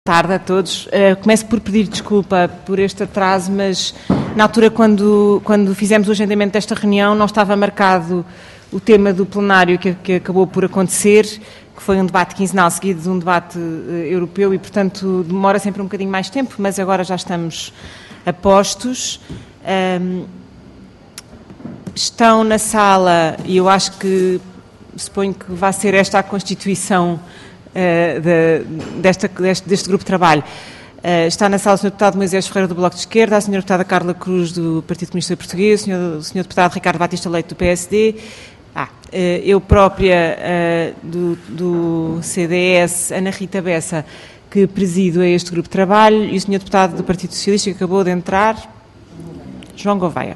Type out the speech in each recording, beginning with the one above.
Tarde a todos. Começo por pedir desculpa por este atraso, mas na altura quando fizemos o agendamento desta reunião não estava marcado o tema do plenário que acabou por acontecer, que foi um debate quinzenal seguido de um debate europeu e, portanto, demora sempre um bocadinho mais tempo, mas agora já estamos a postos. Estão na sala, e eu acho que suponho que vai ser esta a constituição deste grupo de trabalho. Está na sala o Sr. Deputado Moisés Ferreira do Bloco de Esquerda, a Sra. Deputada Carla Cruz do Partido Comunista Português, o Sr. Deputado Ricardo Batista Leite do PSD, eu própria do CDS, Ana Rita Bessa, que presido a este grupo de trabalho, e o Sr. Deputado do Partido Socialista que acabou de entrar, João Gouveia.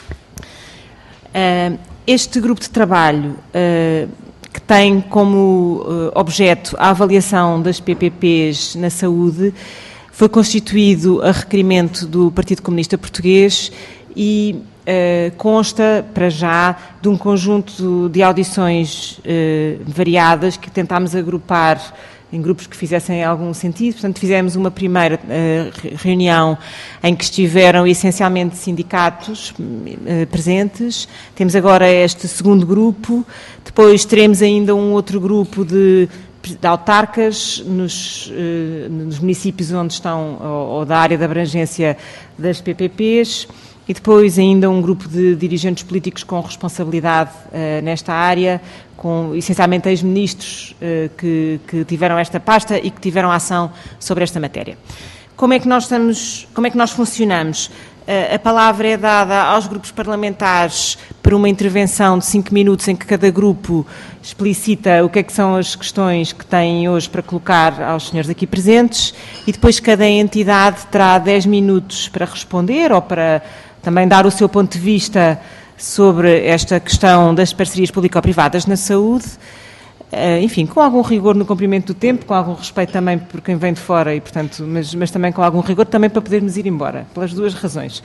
Este grupo de trabalho que tem como objeto a avaliação das PPPs na saúde, foi constituído a requerimento do Partido Comunista Português e consta, para já, de um conjunto de audições variadas que tentámos agrupar em grupos que fizessem algum sentido. Portanto, fizemos uma primeira reunião em que estiveram essencialmente sindicatos presentes. Temos agora este segundo grupo. Depois teremos ainda um outro grupo de autarcas nos municípios onde estão, ou da área de abrangência das PPPs. E depois ainda um grupo de dirigentes políticos com responsabilidade nesta área, com essencialmente ex-ministros que tiveram esta pasta e que tiveram ação sobre esta matéria. Como é que nós funcionamos? A palavra é dada aos grupos parlamentares para uma intervenção de 5 minutos em que cada grupo explicita o que é que são as questões que têm hoje para colocar aos senhores aqui presentes, e depois cada entidade terá 10 minutos para responder ou para também dar o seu ponto de vista sobre esta questão das parcerias público-privadas na saúde, enfim, com algum rigor no cumprimento do tempo, com algum respeito também por quem vem de fora, e, portanto, mas também com algum rigor, também para podermos ir embora, pelas duas razões.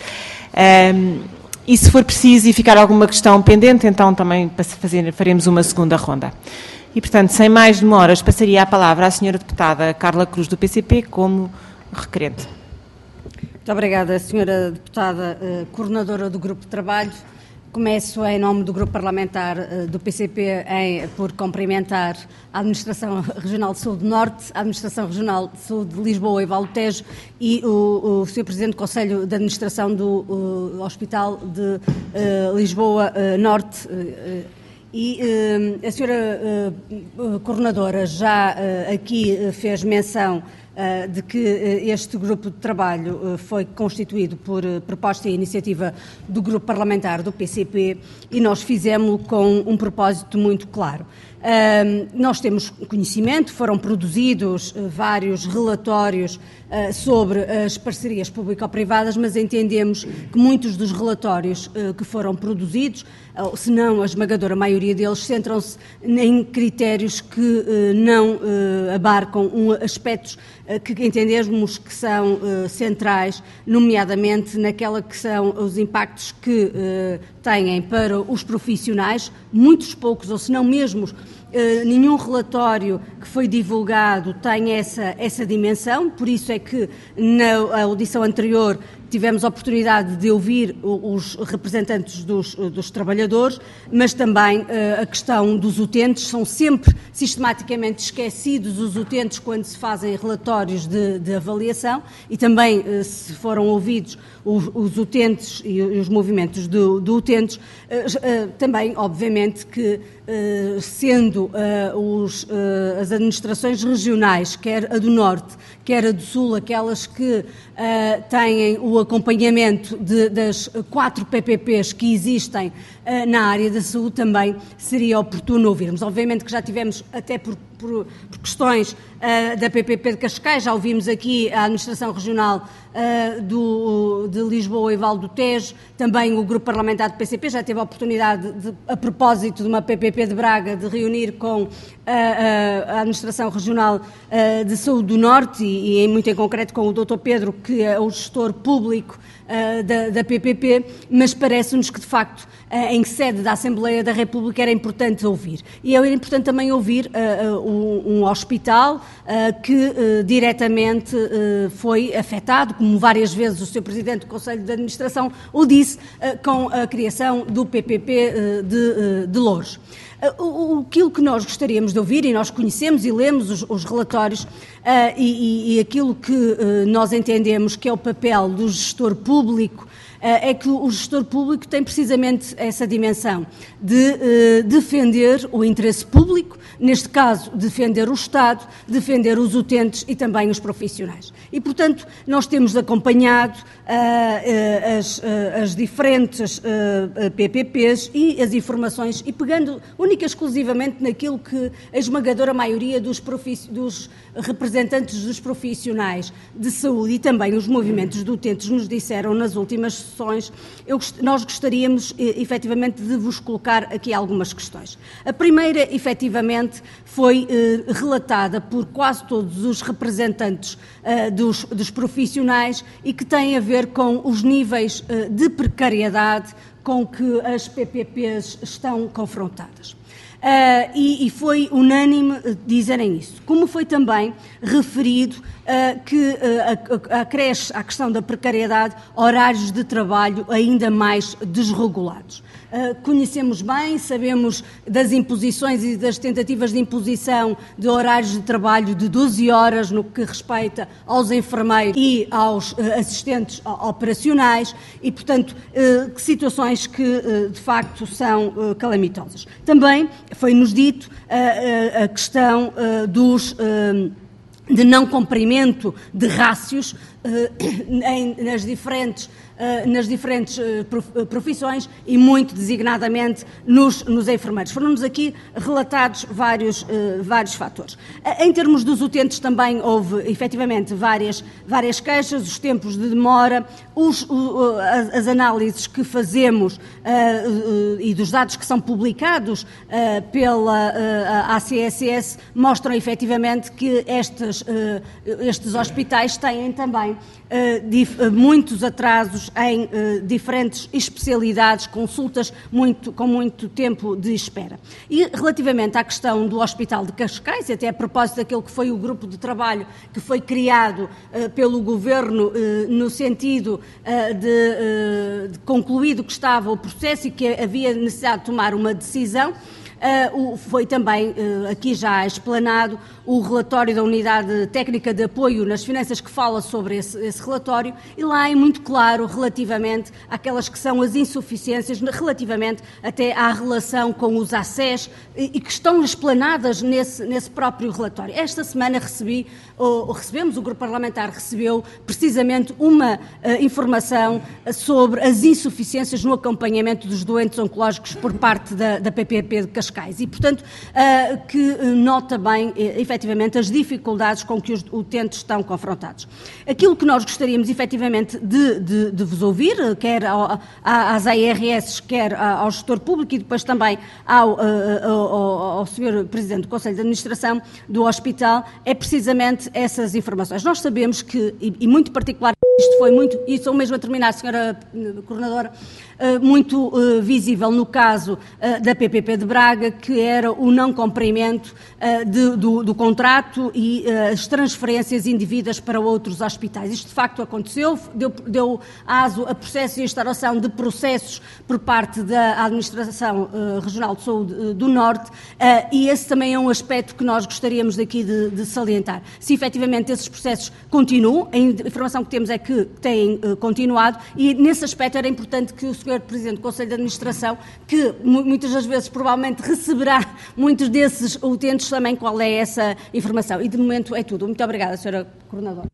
E se for preciso e ficar alguma questão pendente, então também faremos uma segunda ronda. E, portanto, sem mais demoras, passaria a palavra à Sra. Deputada Carla Cruz do PCP como requerente. Muito obrigada, Sra. Deputada coordenadora do Grupo de Trabalho. Começo em nome do Grupo Parlamentar do PCP por cumprimentar a Administração Regional de Saúde Norte, a Administração Regional de Saúde de Lisboa e Vale do Tejo e o Sr. Presidente do Conselho de Administração do Hospital de Lisboa Norte. E a Sra. Coordenadora já aqui fez menção de que este grupo de trabalho foi constituído por proposta e iniciativa do grupo parlamentar do PCP e nós fizemos-lo com um propósito muito claro. Nós temos conhecimento, foram produzidos vários relatórios sobre as parcerias público-privadas, mas entendemos que muitos dos relatórios que foram produzidos, se não a esmagadora maioria deles, centram-se em critérios que não abarcam aspectos que entendemos que são centrais, nomeadamente naquela que são os impactos que têm para os profissionais, muitos poucos, ou se não mesmo nenhum relatório que foi divulgado tem essa dimensão, por isso é que na audição anterior tivemos a oportunidade de ouvir os representantes dos trabalhadores, mas também a questão dos utentes. São sempre sistematicamente esquecidos os utentes quando se fazem relatórios de avaliação e também se foram ouvidos os utentes e os movimentos de utentes, também obviamente que sendo as administrações regionais, quer a do Norte, quer a do Sul, aquelas que têm o acompanhamento das 4 PPPs que existem na área da saúde, também seria oportuno ouvirmos. Obviamente que já tivemos, até por questões da PPP de Cascais, já ouvimos aqui a Administração Regional de Lisboa e Vale do Tejo, também o Grupo Parlamentar do PCP já teve a oportunidade, a propósito de uma PPP de Braga, de reunir com a Administração Regional de Saúde do Norte e muito em concreto com o Dr. Pedro, que é o gestor público da PPP, mas parece-nos que, de facto, em sede da Assembleia da República era importante ouvir. E é importante também ouvir um hospital que diretamente foi afetado, como várias vezes o Sr. Presidente do Conselho de Administração o disse, com a criação do PPP de Loures. Aquilo que nós gostaríamos de ouvir, e nós conhecemos e lemos os relatórios, e aquilo que nós entendemos que é o papel do gestor público, é que o gestor público tem precisamente essa dimensão de defender o interesse público, neste caso defender o Estado, defender os utentes e também os profissionais. E, portanto, nós temos acompanhado as diferentes PPPs e as informações, e pegando única e exclusivamente naquilo que a esmagadora maioria dos representantes dos profissionais de saúde e também os movimentos de utentes nos disseram nas últimas sessões, nós gostaríamos efetivamente de vos colocar aqui algumas questões. A primeira, efetivamente, foi relatada por quase todos os representantes dos profissionais e que tem a ver com os níveis de precariedade com que as PPPs estão confrontadas. E foi unânime dizerem isso. Como foi também referido que acresce à questão da precariedade horários de trabalho ainda mais desregulados. Conhecemos bem, sabemos das imposições e das tentativas de imposição de horários de trabalho de 12 horas no que respeita aos enfermeiros e aos assistentes operacionais e, portanto, situações que de facto são calamitosas. Também foi-nos dito a questão de não cumprimento de rácios nas diferentes profissões e muito designadamente nos enfermeiros. Foram-nos aqui relatados vários fatores. Em termos dos utentes também houve efetivamente várias queixas, os tempos de demora, as análises que fazemos e dos dados que são publicados pela ACSS mostram efetivamente que estes hospitais têm também muitos atrasos em diferentes especialidades, consultas com muito tempo de espera. E relativamente à questão do Hospital de Cascais, até a propósito daquele que foi o grupo de trabalho que foi criado pelo Governo no sentido de concluído que estava o processo e que havia necessidade de tomar uma decisão, foi também aqui já explanado o relatório da Unidade Técnica de Apoio nas Finanças que fala sobre esse relatório e lá é muito claro relativamente àquelas que são as insuficiências, relativamente até à relação com os ACES e que estão explanadas nesse próprio relatório. Esta semana recebemos, o Grupo Parlamentar recebeu precisamente uma informação sobre as insuficiências no acompanhamento dos doentes oncológicos por parte da PPP de Cascais e, portanto, que nota bem, efetivamente, as dificuldades com que os utentes estão confrontados. Aquilo que nós gostaríamos, efetivamente, de vos ouvir, quer às ARS, quer ao gestor público e depois também ao Sr. Presidente do Conselho de Administração do Hospital, é precisamente essas informações. Nós sabemos que, e muito particular, isto foi muito, e sou mesmo a terminar, Sra. Coordenadora, muito visível no caso da PPP de Braga, que era o não cumprimento do contrato e as transferências indevidas para outros hospitais. Isto de facto aconteceu, deu aso a processo de instauração de processos por parte da Administração Regional de Saúde do Norte e esse também é um aspecto que nós gostaríamos daqui de salientar. Se efetivamente esses processos continuam, a informação que temos é que têm continuado e nesse aspecto era importante que o Sr. Presidente do Conselho de Administração, que muitas das vezes provavelmente receberá muitos desses utentes, também qual é essa informação. E de momento é tudo. Muito obrigada, Sra. Coordenadora.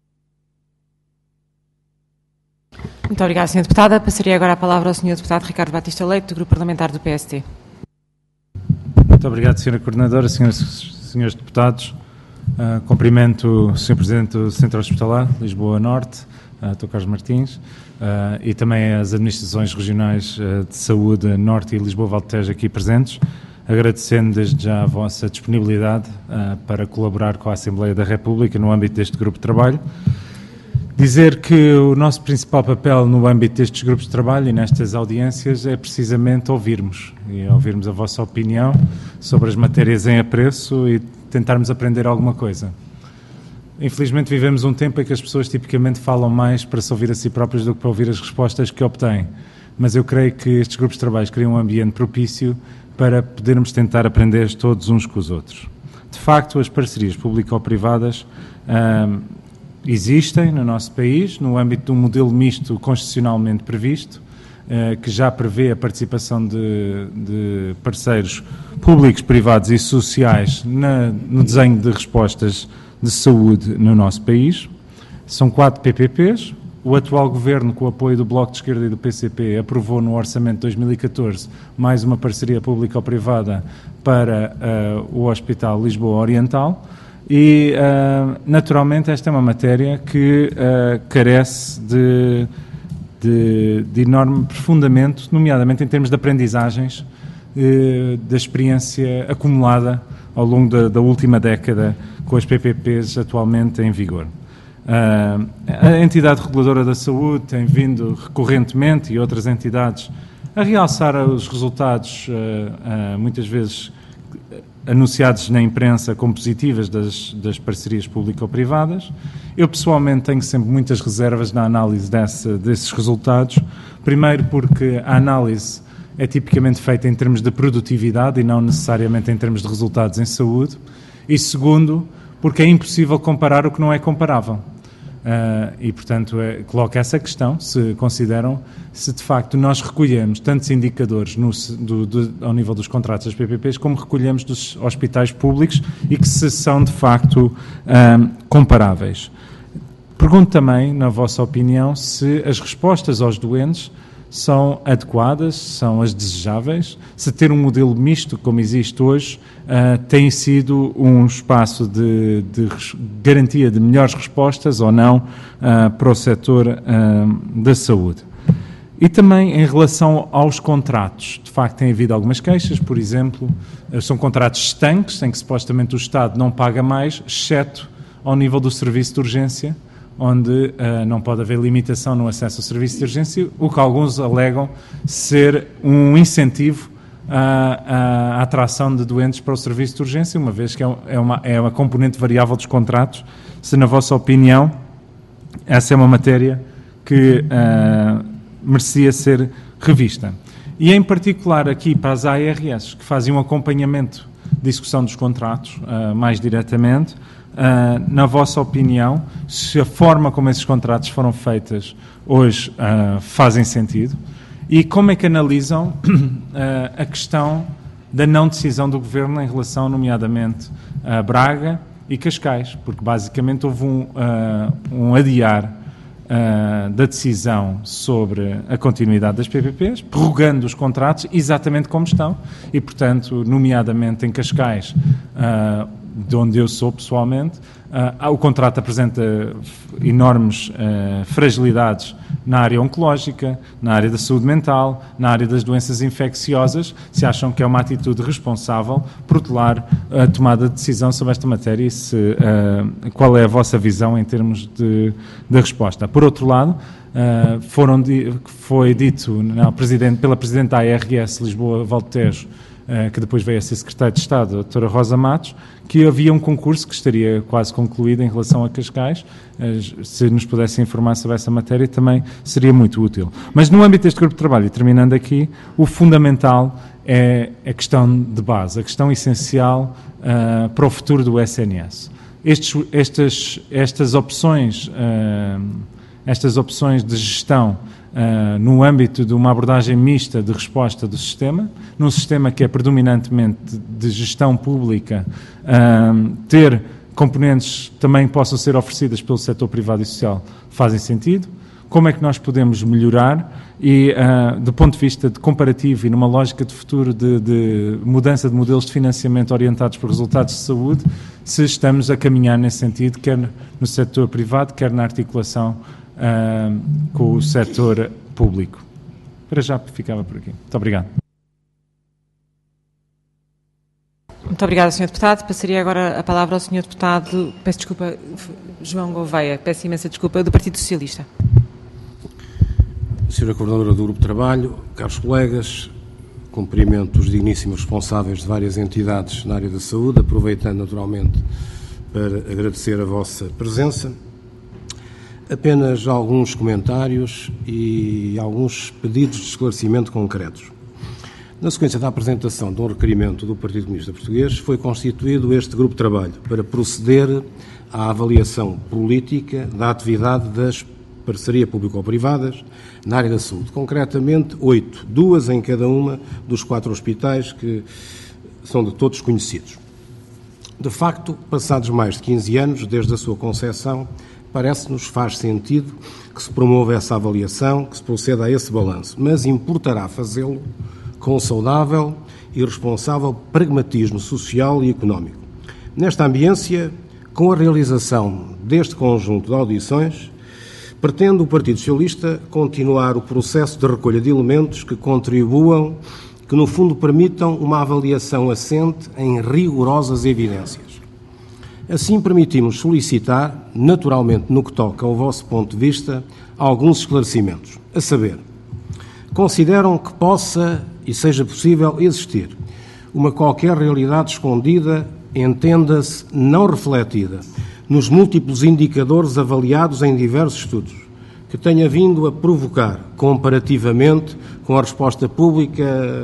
Muito obrigada, Sra. Deputada. Passaria agora a palavra ao Sr. Deputado Ricardo Batista Leite, do Grupo Parlamentar do PSD. Muito obrigado, Sra. Coordenadora, senhoras e senhores deputados. Cumprimento o Sr. Presidente do Centro Hospitalar, Lisboa Norte, Dr. Carlos Martins, e também as administrações regionais de saúde Norte e Lisboa Vale do Tejo aqui presentes, agradecendo desde já a vossa disponibilidade para colaborar com a Assembleia da República no âmbito deste grupo de trabalho. Dizer que o nosso principal papel no âmbito destes grupos de trabalho e nestas audiências é precisamente ouvirmos a vossa opinião sobre as matérias em apreço e tentarmos aprender alguma coisa. Infelizmente vivemos um tempo em que as pessoas tipicamente falam mais para se ouvir a si próprias do que para ouvir as respostas que obtêm. Mas eu creio que estes grupos de trabalho criam um ambiente propício para podermos tentar aprender todos uns com os outros. De facto, as parcerias público-privadas existem no nosso país, no âmbito de um modelo misto constitucionalmente previsto, que já prevê a participação de parceiros públicos, privados e sociais no desenho de respostas de saúde no nosso país. São 4 PPPs. O atual Governo, com o apoio do Bloco de Esquerda e do PCP, aprovou no Orçamento de 2014 mais uma parceria público-privada para o Hospital Lisboa Oriental e, naturalmente, esta é uma matéria que carece de enorme aprofundamento, nomeadamente em termos de aprendizagens da experiência acumulada ao longo da última década com as PPPs atualmente em vigor. A entidade reguladora da saúde tem vindo recorrentemente, e outras entidades, a realçar os resultados, muitas vezes anunciados na imprensa como positivas das parcerias público-privadas. Eu, pessoalmente, tenho sempre muitas reservas na análise desses resultados. Primeiro porque a análise é tipicamente feita em termos de produtividade e não necessariamente em termos de resultados em saúde. E segundo, porque é impossível comparar o que não é comparável. E, portanto, coloca essa questão, se consideram, se de facto nós recolhemos tantos indicadores ao nível dos contratos das PPPs, como recolhemos dos hospitais públicos e que se são de facto comparáveis. Pergunto também, na vossa opinião, se as respostas aos doentes são adequadas, são as desejáveis, se ter um modelo misto como existe hoje tem sido um espaço de garantia de melhores respostas ou não para o setor da saúde. E também em relação aos contratos, de facto tem havido algumas queixas, por exemplo, são contratos estanques em que supostamente o Estado não paga mais, exceto ao nível do serviço de urgência, onde não pode haver limitação no acesso ao serviço de urgência, o que alguns alegam ser um incentivo à atração de doentes para o serviço de urgência, uma vez que é uma componente variável dos contratos. Se, na vossa opinião, essa é uma matéria que merecia ser revista. E, em particular, aqui para as ARS, que fazem um acompanhamento de execução dos contratos mais diretamente, na vossa opinião, se a forma como esses contratos foram feitos hoje fazem sentido e como é que analisam a questão da não decisão do Governo em relação, nomeadamente, a Braga e Cascais, porque basicamente houve um adiar da decisão sobre a continuidade das PPPs, prorrogando os contratos exatamente como estão e, portanto, nomeadamente em Cascais, de onde eu sou pessoalmente, o contrato apresenta enormes fragilidades na área oncológica, na área da saúde mental, na área das doenças infecciosas. Se acham que é uma atitude responsável protelar a tomada de decisão sobre esta matéria e qual é a vossa visão em termos de resposta. Por outro lado, foi dito pela Presidente da ARS Lisboa Valtejo, que depois veio a ser Secretária de Estado, a doutora Rosa Matos, que havia um concurso que estaria quase concluído em relação a Cascais. Se nos pudessem informar sobre essa matéria também seria muito útil. Mas no âmbito deste grupo de trabalho, e terminando aqui, o fundamental é a questão de base, a questão essencial para o futuro do SNS. Estas opções de gestão no âmbito de uma abordagem mista de resposta do sistema, num sistema que é predominantemente de gestão pública, ter componentes que também possam ser oferecidas pelo setor privado e social fazem sentido. Como é que nós podemos melhorar e, do ponto de vista de comparativo e numa lógica de futuro de mudança de modelos de financiamento orientados por resultados de saúde, se estamos a caminhar nesse sentido, quer no setor privado, quer na articulação com o setor público. Para já ficava por aqui. Muito obrigado. Muito obrigada, Sr. Deputado. Passaria agora a palavra ao Sr. Deputado, peço desculpa, João Gouveia, peço imensa desculpa, do Partido Socialista. Sra. Coordenadora do Grupo de Trabalho, caros colegas, cumprimento os digníssimos responsáveis de várias entidades na área da saúde, aproveitando naturalmente para agradecer a vossa presença. Apenas alguns comentários e alguns pedidos de esclarecimento concretos. Na sequência da apresentação de um requerimento do Partido Comunista Português, foi constituído este grupo de trabalho para proceder à avaliação política da atividade das parcerias público-privadas na área da saúde. Concretamente, 8, 2 em cada uma dos 4 hospitais que são de todos conhecidos. De facto, passados mais de 15 anos desde a sua concepção, parece-nos faz sentido que se promova essa avaliação, que se proceda a esse balanço, mas importará fazê-lo com saudável e responsável pragmatismo social e económico. Nesta ambiência, com a realização deste conjunto de audições, pretende o Partido Socialista continuar o processo de recolha de elementos que contribuam, que no fundo permitam uma avaliação assente em rigorosas evidências. Assim, permitimos solicitar, naturalmente no que toca ao vosso ponto de vista, alguns esclarecimentos. A saber, consideram que possa e seja possível existir uma qualquer realidade escondida, entenda-se não refletida, nos múltiplos indicadores avaliados em diversos estudos, que tenha vindo a provocar, comparativamente com a resposta pública,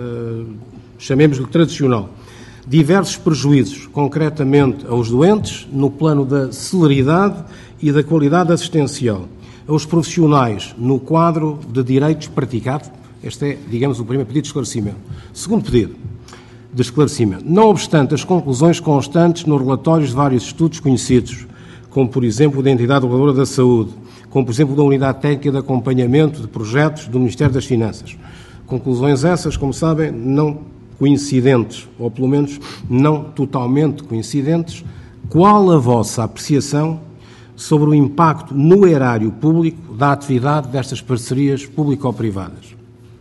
chamemos-lhe tradicional, diversos prejuízos, concretamente aos doentes, no plano da celeridade e da qualidade assistencial, aos profissionais, no quadro de direitos praticados. Este é, digamos, o primeiro pedido de esclarecimento. Segundo pedido de esclarecimento. Não obstante as conclusões constantes nos relatórios de vários estudos conhecidos, como, por exemplo, da Entidade Reguladora da Saúde, como, por exemplo, da Unidade Técnica de Acompanhamento de Projetos do Ministério das Finanças. Conclusões essas, como sabem, não coincidentes, ou pelo menos não totalmente coincidentes. Qual a vossa apreciação sobre o impacto no erário público da atividade destas parcerias público-privadas?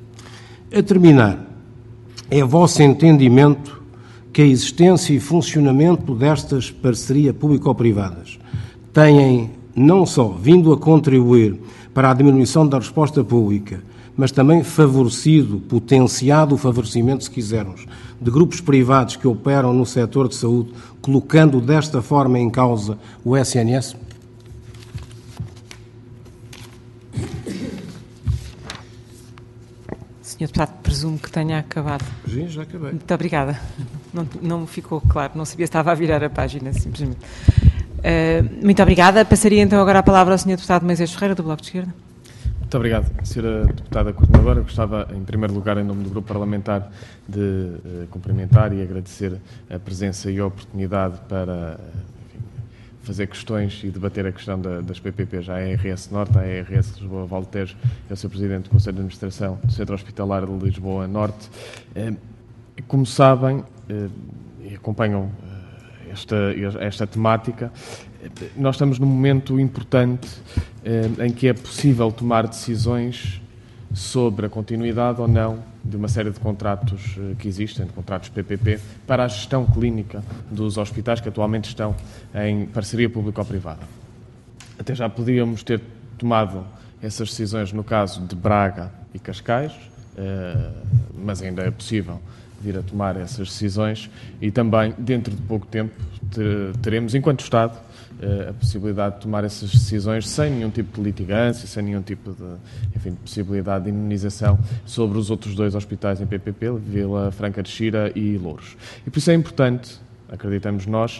A terminar, é vosso entendimento que a existência e funcionamento destas parcerias público-privadas têm não só vindo a contribuir para a diminuição da resposta pública, mas também favorecido, potenciado o favorecimento, se quisermos, de grupos privados que operam no setor de saúde, colocando desta forma em causa o SNS? Senhor Deputado, presumo que tenha acabado. Sim, já acabei. Muito obrigada. Não ficou claro, não sabia se estava a virar a página, simplesmente. Muito obrigada. Passaria então agora a palavra ao Sr. Deputado Moisés Ferreira, do Bloco de Esquerda. Muito obrigado, Sra. Deputada Coordenadora. Gostava, em primeiro lugar, em nome do Grupo Parlamentar, de cumprimentar e agradecer a presença e a oportunidade para fazer questões e debater a questão das PPPs, a ARS Norte, a ARS Lisboa Valtejo, que é o Sr. Presidente do Conselho de Administração do Centro Hospitalar de Lisboa Norte. Como sabem, e acompanham esta temática, nós estamos num momento importante em que é possível tomar decisões sobre a continuidade ou não de uma série de contratos que existem, de contratos PPP, para a gestão clínica dos hospitais que atualmente estão em parceria público-privada. Até já podíamos ter tomado essas decisões no caso de Braga e Cascais, mas ainda é possível vir a tomar essas decisões e também, dentro de pouco tempo, teremos, enquanto Estado, a possibilidade de tomar essas decisões sem nenhum tipo de litigância, sem nenhum tipo de possibilidade de indemnização sobre os outros 2 hospitais em PPP, Vila Franca de Xira e Louros. E por isso é importante, acreditamos nós,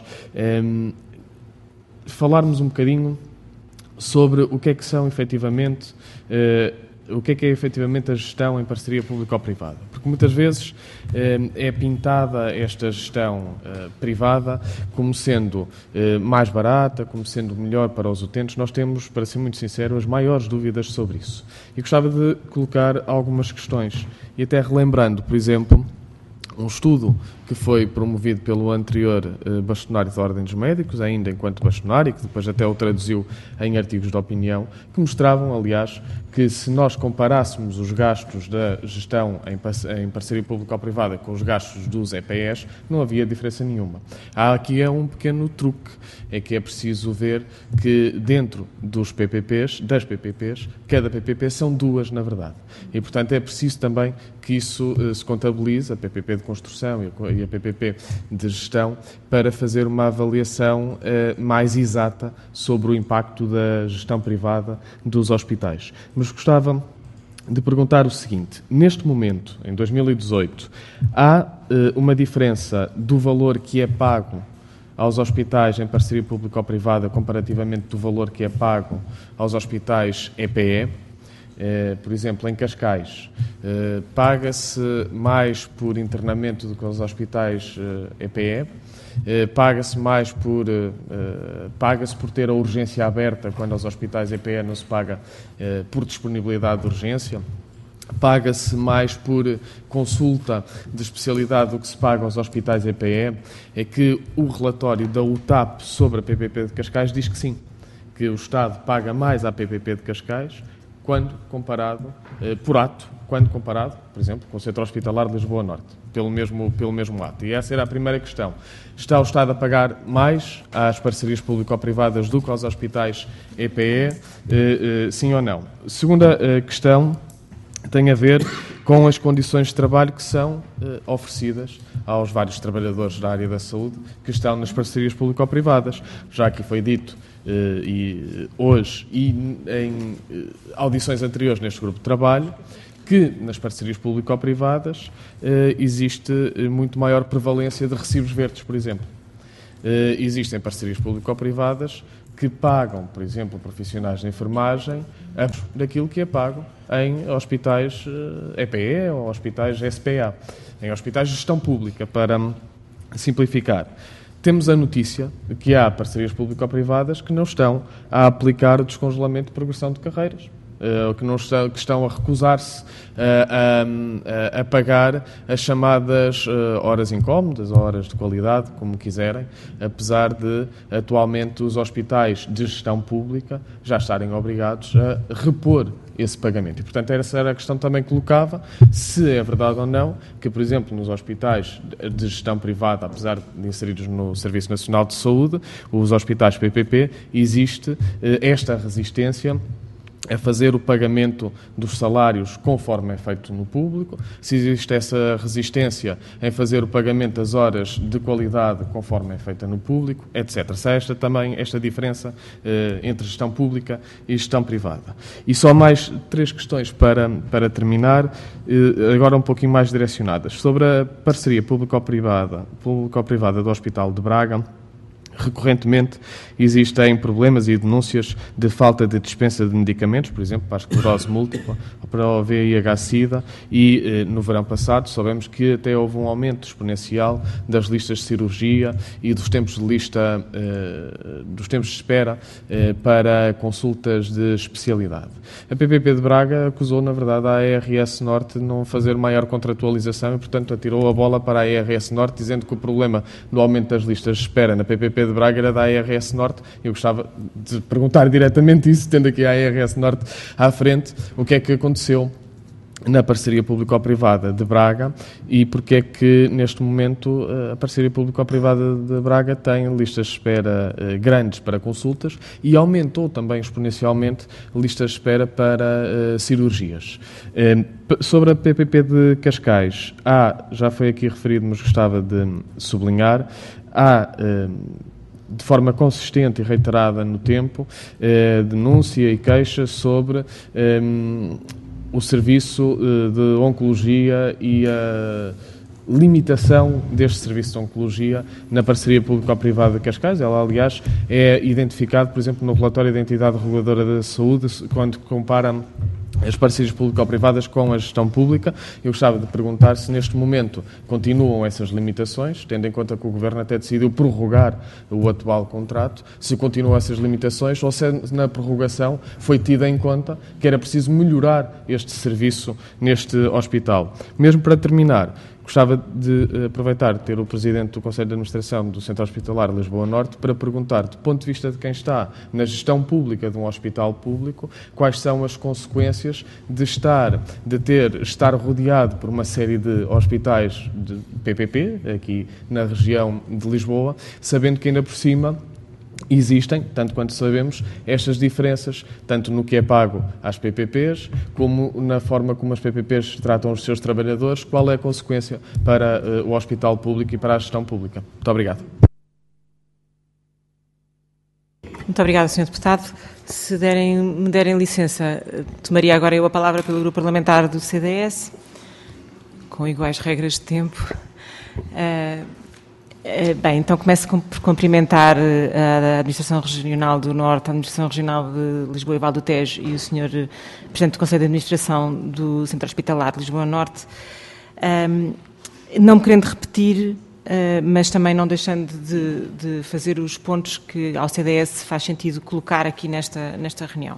falarmos um bocadinho sobre o que é que são efetivamente o que é efetivamente a gestão em parceria público-privada. Porque muitas vezes é pintada esta gestão privada como sendo mais barata, como sendo melhor para os utentes. Nós temos, para ser muito sincero, as maiores dúvidas sobre isso. E gostava de colocar algumas questões. E até relembrando, por exemplo, um estudo que foi promovido pelo anterior bastonário da Ordem dos Médicos, ainda enquanto bastonário, que depois até o traduziu em artigos de opinião, que mostravam, aliás, que se nós comparássemos os gastos da gestão em parceria público-privada com os gastos dos EPEs, não havia diferença nenhuma. Há aqui um pequeno truque, é que é preciso ver que dentro dos PPPs, das PPPs, cada PPP são duas, na verdade. E, portanto, é preciso também que isso se contabilize, a PPP de construção e a PPP de gestão, para fazer uma avaliação mais exata sobre o impacto da gestão privada dos hospitais. Mas gostava de perguntar o seguinte: neste momento, em 2018, há uma diferença do valor que é pago aos hospitais em parceria público-privada comparativamente do valor que é pago aos hospitais EPE? Por exemplo, em Cascais, paga-se mais por internamento do que aos hospitais EPE, paga-se mais paga-se por ter a urgência aberta, quando aos hospitais EPE não se paga por disponibilidade de urgência, paga-se mais por consulta de especialidade do que se paga aos hospitais EPE. É que o relatório da UTAP sobre a PPP de Cascais diz que sim, que o Estado paga mais à PPP de Cascais quando comparado, por ato, quando comparado, por exemplo, com o Centro Hospitalar de Lisboa Norte, pelo mesmo ato. E essa era a primeira questão. Está o Estado a pagar mais às parcerias público-privadas do que aos hospitais EPE, sim ou não? Segunda questão tem a ver com as condições de trabalho que são oferecidas aos vários trabalhadores da área da saúde que estão nas parcerias público-privadas. Já aqui foi dito, e hoje e em audições anteriores neste grupo de trabalho, que nas parcerias público-privadas existe muito maior prevalência de recibos verdes, por exemplo. Existem parcerias público-privadas que pagam, por exemplo, profissionais de enfermagem daquilo que é pago em hospitais EPE ou hospitais SPA, em hospitais de gestão pública, para simplificar. Temos a notícia de que há parcerias público-privadas que não estão a aplicar o descongelamento de progressão de carreiras, que estão a recusar-se a pagar as chamadas horas incómodas, horas de qualidade, como quiserem, apesar de atualmente os hospitais de gestão pública já estarem obrigados a repor esse pagamento. E, portanto, essa era a questão também que colocava, se é verdade ou não que, por exemplo, nos hospitais de gestão privada, apesar de inseridos no Serviço Nacional de Saúde, os hospitais PPP, existe esta resistência a fazer o pagamento dos salários conforme é feito no público, se existe essa resistência em fazer o pagamento das horas de qualidade conforme é feita no público, etc. Se há esta diferença entre gestão pública e gestão privada. E só mais 3 questões para terminar, agora um pouquinho mais direcionadas. Sobre a parceria público-privada do Hospital de Braga, recorrentemente existem problemas e denúncias de falta de dispensa de medicamentos, por exemplo, para a esclerose múltipla, para o VIH-Sida, e no verão passado soubemos que até houve um aumento exponencial das listas de cirurgia e dos tempos de espera para consultas de especialidade. A PPP de Braga acusou, na verdade, a ARS Norte de não fazer maior contratualização e, portanto, atirou a bola para a ARS Norte, dizendo que o problema do aumento das listas de espera na PPP de Braga era da ARS Norte. Eu gostava de perguntar diretamente isso, tendo aqui a ARS Norte à frente, o que é que aconteceu na parceria público-privada de Braga e porque é que, neste momento, a parceria público-privada de Braga tem listas de espera grandes para consultas e aumentou também exponencialmente listas de espera para cirurgias. Sobre a PPP de Cascais, já foi aqui referido, mas gostava de sublinhar, de forma consistente e reiterada no tempo, denúncia e queixa sobre o serviço de oncologia e a limitação deste serviço de oncologia na parceria público-privada de Cascais. Ela, aliás, é identificado, por exemplo, no relatório da Entidade Reguladora da Saúde, quando compara as parcerias público-privadas com a gestão pública. Eu gostava de perguntar se neste momento continuam essas limitações, tendo em conta que o Governo até decidiu prorrogar o atual contrato, se continuam essas limitações ou se na prorrogação foi tida em conta que era preciso melhorar este serviço neste hospital. Mesmo para terminar, Gostava de aproveitar, ter o Presidente do Conselho de Administração do Centro Hospitalar Lisboa Norte para perguntar, do ponto de vista de quem está na gestão pública de um hospital público, quais são as consequências de estar rodeado por uma série de hospitais de PPP, aqui na região de Lisboa, sabendo que ainda por cima existem, tanto quanto sabemos, estas diferenças, tanto no que é pago às PPPs, como na forma como as PPPs tratam os seus trabalhadores. Qual é a consequência para o hospital público e para a gestão pública? Muito obrigado. Muito obrigada, Sr. Deputado. Se me derem licença, tomaria agora eu a palavra pelo Grupo Parlamentar do CDS, com iguais regras de tempo. Bem, então começo por cumprimentar a Administração Regional do Norte, a Administração Regional de Lisboa e Val do Tejo e o Sr. Presidente do Conselho de Administração do Centro Hospitalar de Lisboa Norte. Não me querendo repetir, mas também não deixando de fazer os pontos que ao CDS faz sentido colocar aqui nesta reunião.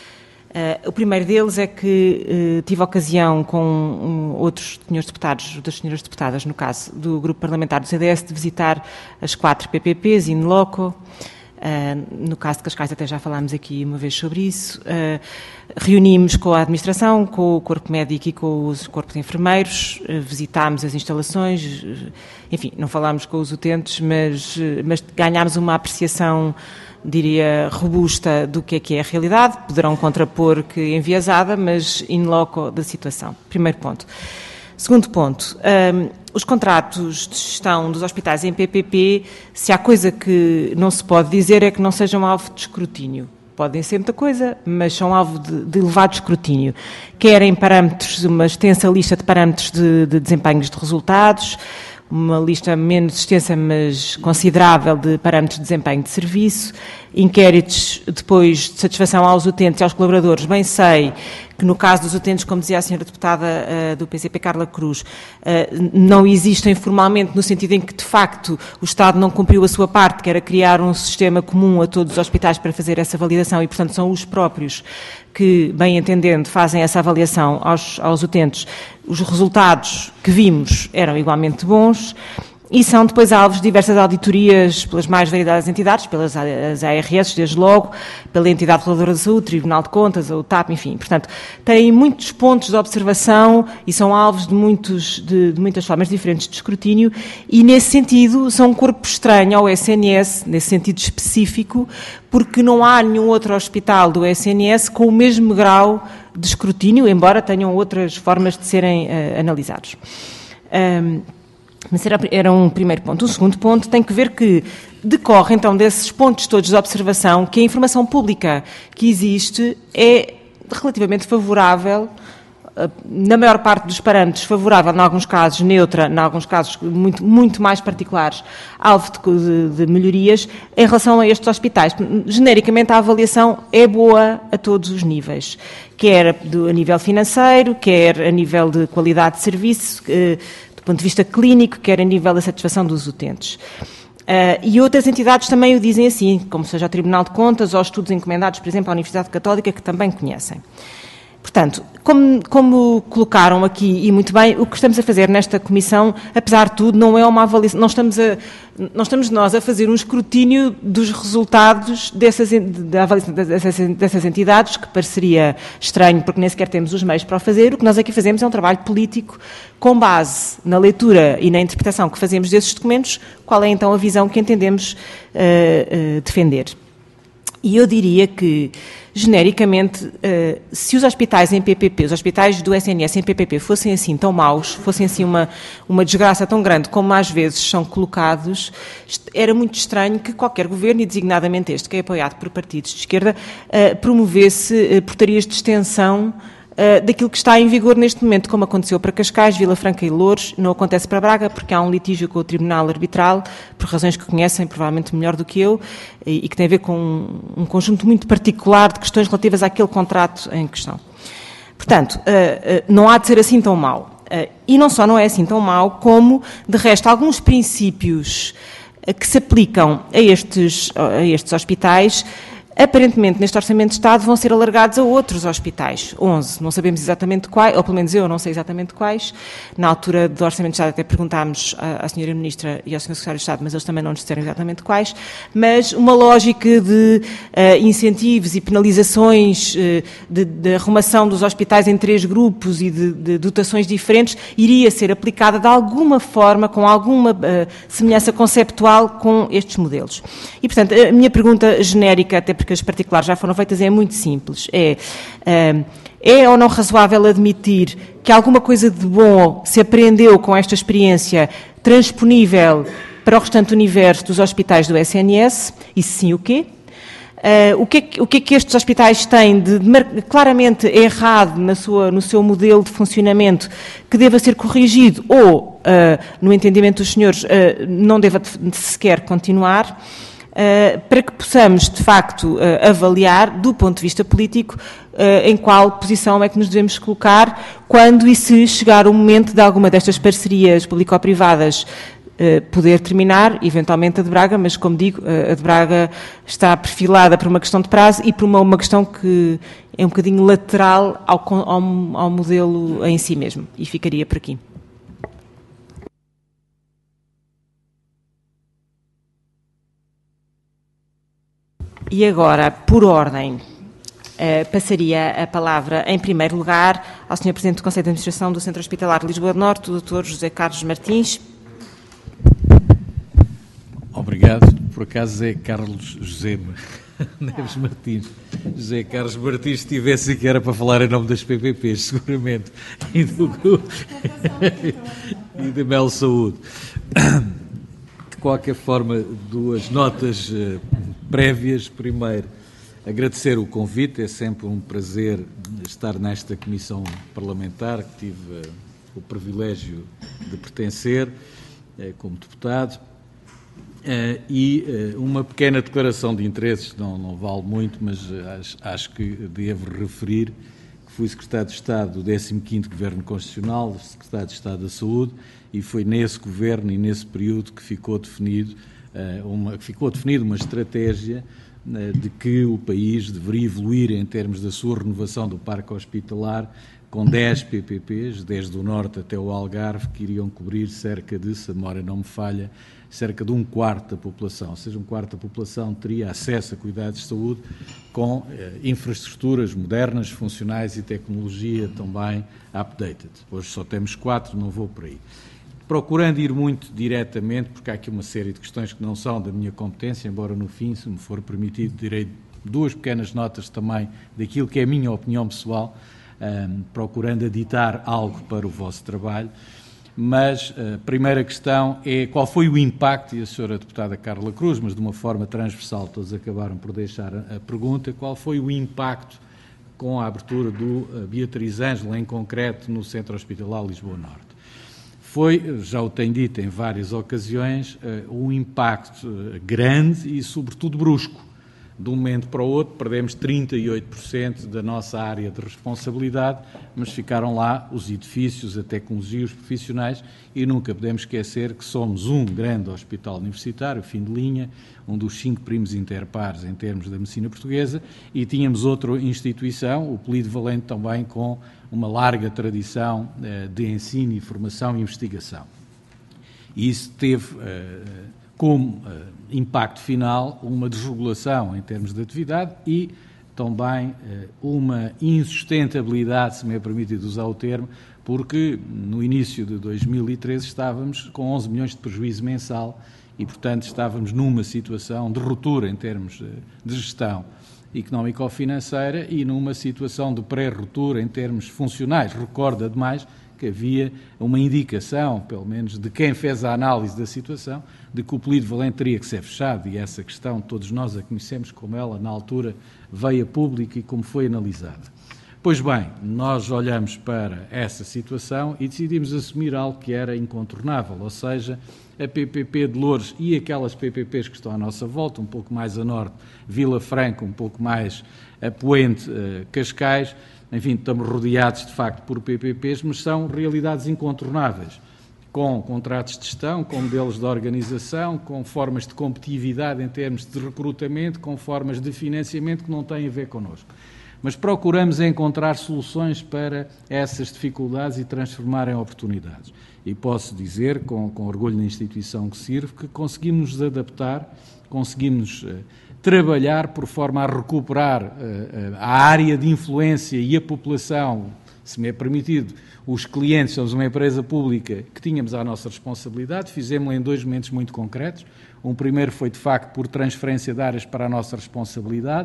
O primeiro deles é que tive a ocasião com outros senhores deputados, outras senhoras deputadas, no caso do Grupo Parlamentar do CDS, de visitar as 4 PPPs in loco. No caso de Cascais até já falámos aqui uma vez sobre isso. Reunimos com a administração, com o corpo médico e com o corpo de enfermeiros, visitámos as instalações, enfim, não falámos com os utentes, mas ganhámos uma apreciação, diria, robusta do que é a realidade. Poderão contrapor que enviesada, mas in loco da situação. Primeiro ponto. Segundo ponto, os contratos de gestão dos hospitais em PPP, se há coisa que não se pode dizer é que não sejam alvo de escrutínio. Podem ser muita coisa, mas são alvo de elevado escrutínio. Quer em parâmetros, uma extensa lista de parâmetros de desempenhos de resultados, uma lista menos extensa, mas considerável, de parâmetros de desempenho de serviço, inquéritos depois de satisfação aos utentes e aos colaboradores. Bem sei que no caso dos utentes, como dizia a senhora deputada do PCP, Carla Cruz, não existem formalmente, no sentido em que, de facto, o Estado não cumpriu a sua parte, que era criar um sistema comum a todos os hospitais para fazer essa validação, e, portanto, são os próprios que, bem entendendo, fazem essa avaliação aos utentes. Os resultados que vimos eram igualmente bons e são depois alvos de diversas auditorias pelas mais variadas entidades, pelas ARS, desde logo, pela entidade reguladora da saúde, Tribunal de Contas, ou TAP, enfim. Portanto, têm muitos pontos de observação e são alvos de muitas formas diferentes de escrutínio e, nesse sentido, são um corpo estranho ao SNS, nesse sentido específico, porque não há nenhum outro hospital do SNS com o mesmo grau de escrutínio, embora tenham outras formas de serem analisados. Mas era um primeiro ponto. O segundo ponto tem que ver que decorre, então, desses pontos todos de observação, que a informação pública que existe é relativamente favorável, na maior parte dos parâmetros favorável, em alguns casos neutra, em alguns casos muito, muito mais particulares, alvo de melhorias em relação a estes hospitais. Genericamente, a avaliação é boa a todos os níveis, quer a nível financeiro, quer a nível de qualidade de serviço, do ponto de vista clínico, quer a nível da satisfação dos utentes. E outras entidades também o dizem assim, como seja o Tribunal de Contas ou estudos encomendados, por exemplo, à Universidade Católica, que também conhecem. Portanto, como colocaram aqui, e muito bem, o que estamos a fazer nesta comissão, apesar de tudo, não é uma avaliação, não estamos nós a fazer um escrutínio dos resultados da avaliação dessas entidades, que pareceria estranho, porque nem sequer temos os meios para o fazer. O que nós aqui fazemos é um trabalho político com base na leitura e na interpretação que fazemos desses documentos, qual é então a visão que entendemos defender. E eu diria que, genericamente, se os hospitais em PPP, os hospitais do SNS em PPP fossem assim tão maus, fossem assim uma desgraça tão grande como às vezes são colocados, era muito estranho que qualquer governo, e designadamente este, que é apoiado por partidos de esquerda, promovesse portarias de extensão daquilo que está em vigor neste momento, como aconteceu para Cascais, Vila Franca e Louros. Não acontece para Braga, porque há um litígio com o Tribunal Arbitral, por razões que conhecem provavelmente melhor do que eu, e que tem a ver com um conjunto muito particular de questões relativas àquele contrato em questão. Portanto, não há de ser assim tão mau. E não só não é assim tão mau, como, de resto, alguns princípios que se aplicam a estes hospitais Aparentemente, neste Orçamento de Estado, vão ser alargados a outros hospitais, 11. Não sabemos exatamente quais, ou pelo menos eu não sei exatamente quais. Na altura do Orçamento de Estado até perguntámos à Sra. Ministra e ao Sr. Secretário de Estado, mas eles também não nos disseram exatamente quais. Mas uma lógica de incentivos e penalizações, de arrumação dos hospitais em 3 grupos e de dotações diferentes, iria ser aplicada de alguma forma, com alguma semelhança conceptual com estes modelos. E, portanto, a minha pergunta genérica, até porque as particulares já foram feitas, é muito simples. É ou não razoável admitir que alguma coisa de bom se aprendeu com esta experiência transponível para o restante universo dos hospitais do SNS? E se sim, o quê? O que é que estes hospitais têm de claramente errado no seu modelo de funcionamento que deva ser corrigido ou, no entendimento dos senhores, não deva sequer continuar? Para que possamos, de facto, avaliar, do ponto de vista político, em qual posição é que nos devemos colocar quando e se chegar o momento de alguma destas parcerias público-privadas poder terminar, eventualmente a de Braga, mas, como digo, a de Braga está perfilada por uma questão de prazo e por uma questão que é um bocadinho lateral ao modelo em si mesmo. E ficaria por aqui. E agora, por ordem, passaria a palavra, em primeiro lugar, ao Sr. Presidente do Conselho de Administração do Centro Hospitalar de Lisboa do Norte, o Dr. José Carlos Martins. Obrigado. Por acaso é Carlos José Neves Martins. José Carlos Martins, se tivesse que era para falar em nome das PPPs, seguramente, e da Mel Saúde. De qualquer forma, 2 notas prévias. Primeiro, agradecer o convite, é sempre um prazer estar nesta comissão parlamentar, que tive o privilégio de pertencer como deputado, e uma pequena declaração de interesses, não vale muito, mas acho que devo referir que fui Secretário de Estado do 15º Governo Constitucional, Secretário de Estado da Saúde, e foi nesse governo e nesse período que ficou definida uma estratégia de que o país deveria evoluir em termos da sua renovação do parque hospitalar, com 10 PPPs, desde o norte até o Algarve, que iriam cobrir cerca de, se a memória não me falha, cerca de 1/4 da população. Ou seja, 1/4 da população teria acesso a cuidados de saúde com infraestruturas modernas, funcionais e tecnologia também updated. Hoje só temos 4, não vou por aí. Procurando ir muito diretamente, porque há aqui uma série de questões que não são da minha competência, embora no fim, se me for permitido, direi 2 pequenas notas também daquilo que é a minha opinião pessoal, procurando aditar algo para o vosso trabalho. Mas a primeira questão é qual foi o impacto, e a senhora deputada Carla Cruz, mas de uma forma transversal, todos acabaram por deixar a pergunta, qual foi o impacto com a abertura do Beatriz Ângela, em concreto, no Centro Hospitalar Lisboa Norte. Foi, já o tenho dito em várias ocasiões, um impacto grande e, sobretudo, brusco. De um momento para o outro, perdemos 38% da nossa área de responsabilidade, mas ficaram lá os edifícios, a tecnologia, os profissionais, e nunca podemos esquecer que somos um grande hospital universitário, fim de linha, um dos 5 primos interpares em termos da medicina portuguesa, e tínhamos outra instituição, o Polivalente, também com uma larga tradição de ensino, formação e investigação. E isso teve como impacto final uma desregulação em termos de atividade e também uma insustentabilidade, se me é permitido usar o termo, porque no início de 2013 estávamos com 11 milhões de prejuízo mensal e, portanto, estávamos numa situação de ruptura em termos de gestão económico-financeira e numa situação de pré-ruptura em termos funcionais. Recordo, ademais, que havia uma indicação, pelo menos de quem fez a análise da situação, de que o Polivalente teria que ser fechado, e essa questão todos nós a conhecemos como ela, na altura, veio a público e como foi analisada. Pois bem, nós olhamos para essa situação e decidimos assumir algo que era incontornável, ou seja, a PPP de Loures e aquelas PPPs que estão à nossa volta, um pouco mais a norte, Vila Franca, um pouco mais a poente, Cascais. Enfim, estamos rodeados, de facto, por PPPs, mas são realidades incontornáveis. com contratos de gestão, com modelos de organização, com formas de competitividade em termos de recrutamento, com formas de financiamento que não têm a ver connosco. Mas procuramos encontrar soluções para essas dificuldades e transformar em oportunidades. E posso dizer, com orgulho na instituição que sirvo, que conseguimos nos adaptar, conseguimos trabalhar por forma a recuperar a área de influência e a população, se me é permitido, os clientes, somos uma empresa pública que tínhamos à nossa responsabilidade, fizemos-lo em 2 momentos muito concretos. Um primeiro foi, de facto, por transferência de áreas para a nossa responsabilidade,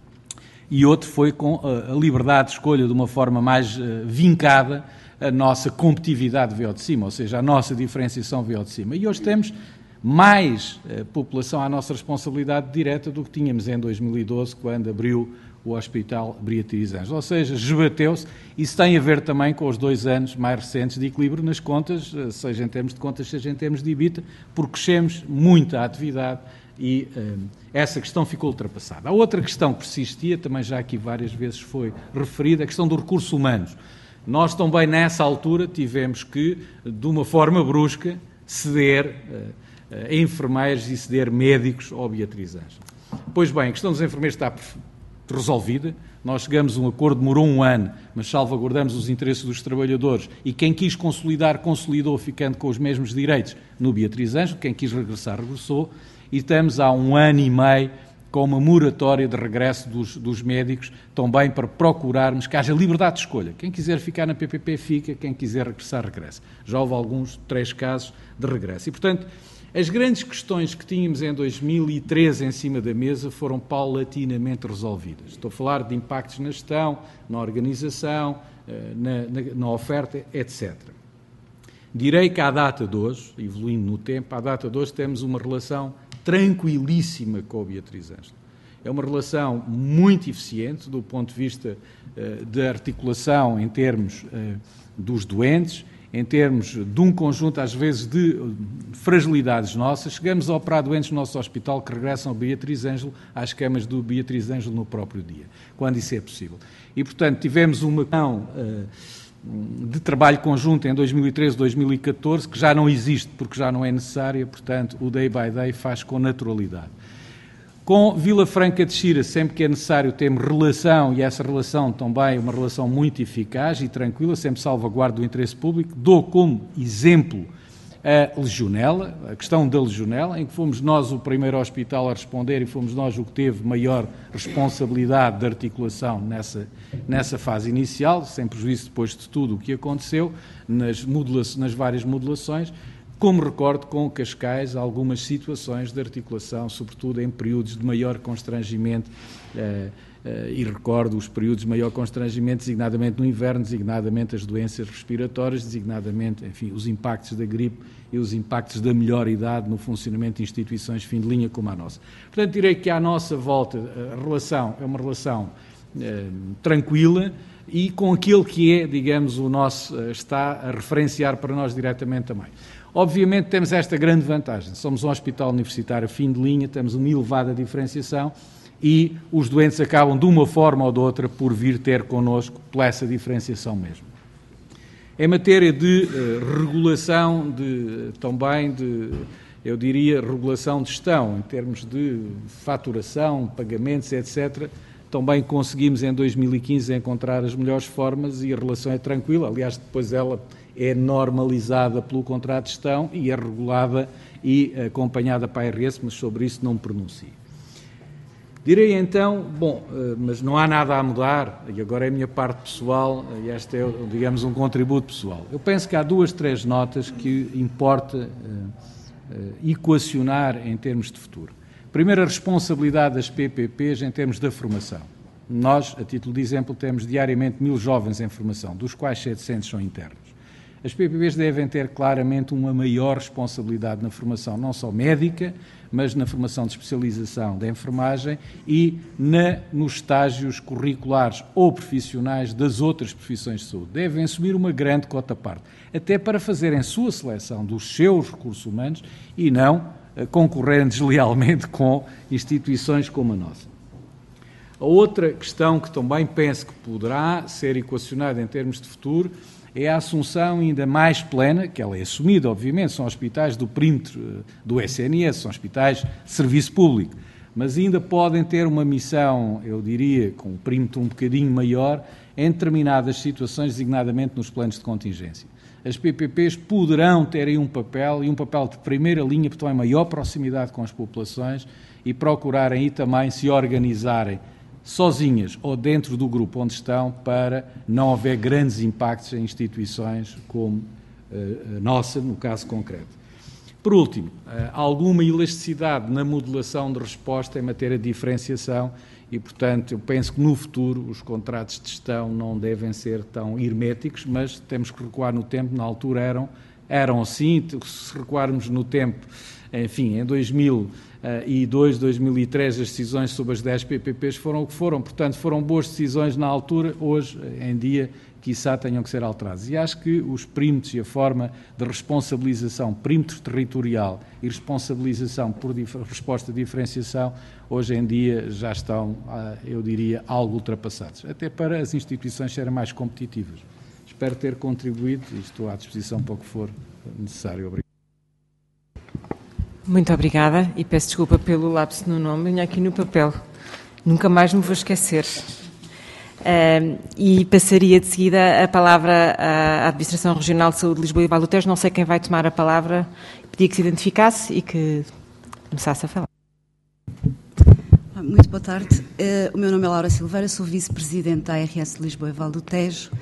e outro foi com a liberdade de escolha de uma forma mais vincada a nossa competitividade veio de cima, ou seja, a nossa diferenciação veio de cima. E hoje temos mais população à nossa responsabilidade direta do que tínhamos em 2012, quando abriu o Hospital Beatriz Ângelo. Ou seja, esbateu-se. Isso tem a ver também com os 2 anos mais recentes de equilíbrio nas contas, seja em termos de contas, seja em termos de EBITDA, porque crescemos muito a atividade e essa questão ficou ultrapassada. A outra questão que persistia, também já aqui várias vezes foi referida, a questão dos recursos humanos. Nós também nessa altura tivemos que, de uma forma brusca, ceder enfermeiros e ceder médicos ao Beatriz Ângelo. Pois bem, a questão dos enfermeiros está resolvida. Nós chegamos a um acordo, demorou 1 ano, mas salvaguardamos os interesses dos trabalhadores e quem quis consolidar, consolidou, ficando com os mesmos direitos no Beatriz Ângelo, quem quis regressar, regressou, e estamos há 1 ano e meio com uma moratória de regresso dos médicos, também para procurarmos que haja liberdade de escolha. Quem quiser ficar na PPP fica, quem quiser regressar, regressa. Já houve 3 casos de regresso. E, portanto, as grandes questões que tínhamos em 2013 em cima da mesa foram paulatinamente resolvidas. Estou a falar de impactos na gestão, na organização, na oferta, etc. Direi que à data de hoje, evoluindo no tempo, à data de hoje temos uma relação tranquilíssima com a Beatriz Ângelo. É uma relação muito eficiente do ponto de vista da articulação em termos dos doentes, em termos de um conjunto, às vezes, de fragilidades nossas. Chegamos a operar doentes no nosso hospital que regressam ao Beatriz Ângelo, às camas do Beatriz Ângelo no próprio dia, quando isso é possível. E, portanto, tivemos uma questão de trabalho conjunto em 2013, 2014, que já não existe porque já não é necessária, portanto, o day by day faz com naturalidade. Com Vila Franca de Xira, sempre que é necessário, temos relação, e essa relação também é uma relação muito eficaz e tranquila, sempre salvaguarda o interesse público. Dou como exemplo a Legionela, a questão da Legionela, em que fomos nós o primeiro hospital a responder e fomos nós o que teve maior responsabilidade de articulação nessa fase inicial, sem prejuízo depois de tudo o que aconteceu, nas várias modulações. Como recordo com Cascais algumas situações de articulação, sobretudo em períodos de maior constrangimento, e recordo os períodos de maior constrangimento, designadamente no inverno, designadamente as doenças respiratórias, designadamente, enfim, os impactos da gripe e os impactos da melhor idade no funcionamento de instituições fim de linha como a nossa. Portanto, direi que à nossa volta a relação é uma relação tranquila e com aquilo que é, digamos, o nosso, está a referenciar para nós diretamente também. Obviamente temos esta grande vantagem, somos um hospital universitário fim de linha, temos uma elevada diferenciação e os doentes acabam de uma forma ou de outra por vir ter connosco por essa diferenciação mesmo. Em matéria de regulação, eu diria, regulação de gestão, em termos de faturação, pagamentos, etc., também conseguimos em 2015 encontrar as melhores formas e a relação é tranquila, aliás, depois ela é normalizada pelo contrato de gestão e é regulada e acompanhada para a IRS, mas sobre isso não me pronuncio. Direi então, mas não há nada a mudar, e agora é a minha parte pessoal, e este é, digamos, um contributo pessoal. Eu penso que há 2, 3 notas que importa equacionar em termos de futuro. Primeiro, a responsabilidade das PPPs em termos da formação. Nós, a título de exemplo, temos diariamente 1000 jovens em formação, dos quais 700 são internos. As PPPs devem ter claramente uma maior responsabilidade na formação, não só médica, mas na formação de especialização da enfermagem e nos estágios curriculares ou profissionais das outras profissões de saúde. Devem assumir uma grande cota parte, até para fazerem sua seleção dos seus recursos humanos e não concorrerem deslealmente com instituições como a nossa. A outra questão que também penso que poderá ser equacionada em termos de futuro é a assunção ainda mais plena, que ela é assumida, obviamente, são hospitais do perímetro do SNS, são hospitais de serviço público, mas ainda podem ter uma missão, eu diria, com um perímetro um bocadinho maior, em determinadas situações, designadamente nos planos de contingência. As PPPs poderão ter aí um papel, e um papel de primeira linha, porque têm maior proximidade com as populações e procurarem aí também se organizarem sozinhas ou dentro do grupo onde estão, para não haver grandes impactos em instituições como a nossa, no caso concreto. Por último, alguma elasticidade na modulação de resposta em matéria de diferenciação e, portanto, eu penso que no futuro os contratos de gestão não devem ser tão herméticos, mas temos que recuar no tempo. Na altura eram assim, se recuarmos no tempo, enfim, em 2002, 2003, as decisões sobre as 10 PPPs foram o que foram, portanto, foram boas decisões na altura, hoje em dia, quiçá tenham que ser alterados. E acho que os perímetros e a forma de responsabilização, perímetro territorial e responsabilização por resposta de diferenciação, hoje em dia já estão, eu diria, algo ultrapassados, até para as instituições serem mais competitivas. Espero ter contribuído e estou à disposição para o que for necessário. Obrigado. Muito obrigada e peço desculpa pelo lapso no nome, venho aqui no papel. Nunca mais me vou esquecer. E passaria de seguida a palavra à Administração Regional de Saúde de Lisboa e Vale do Tejo. Não sei quem vai tomar a palavra. Pedia que se identificasse e que começasse a falar. Muito boa tarde. O meu nome é Laura Silveira, sou vice-presidente da ARS de Lisboa e Vale do Tejo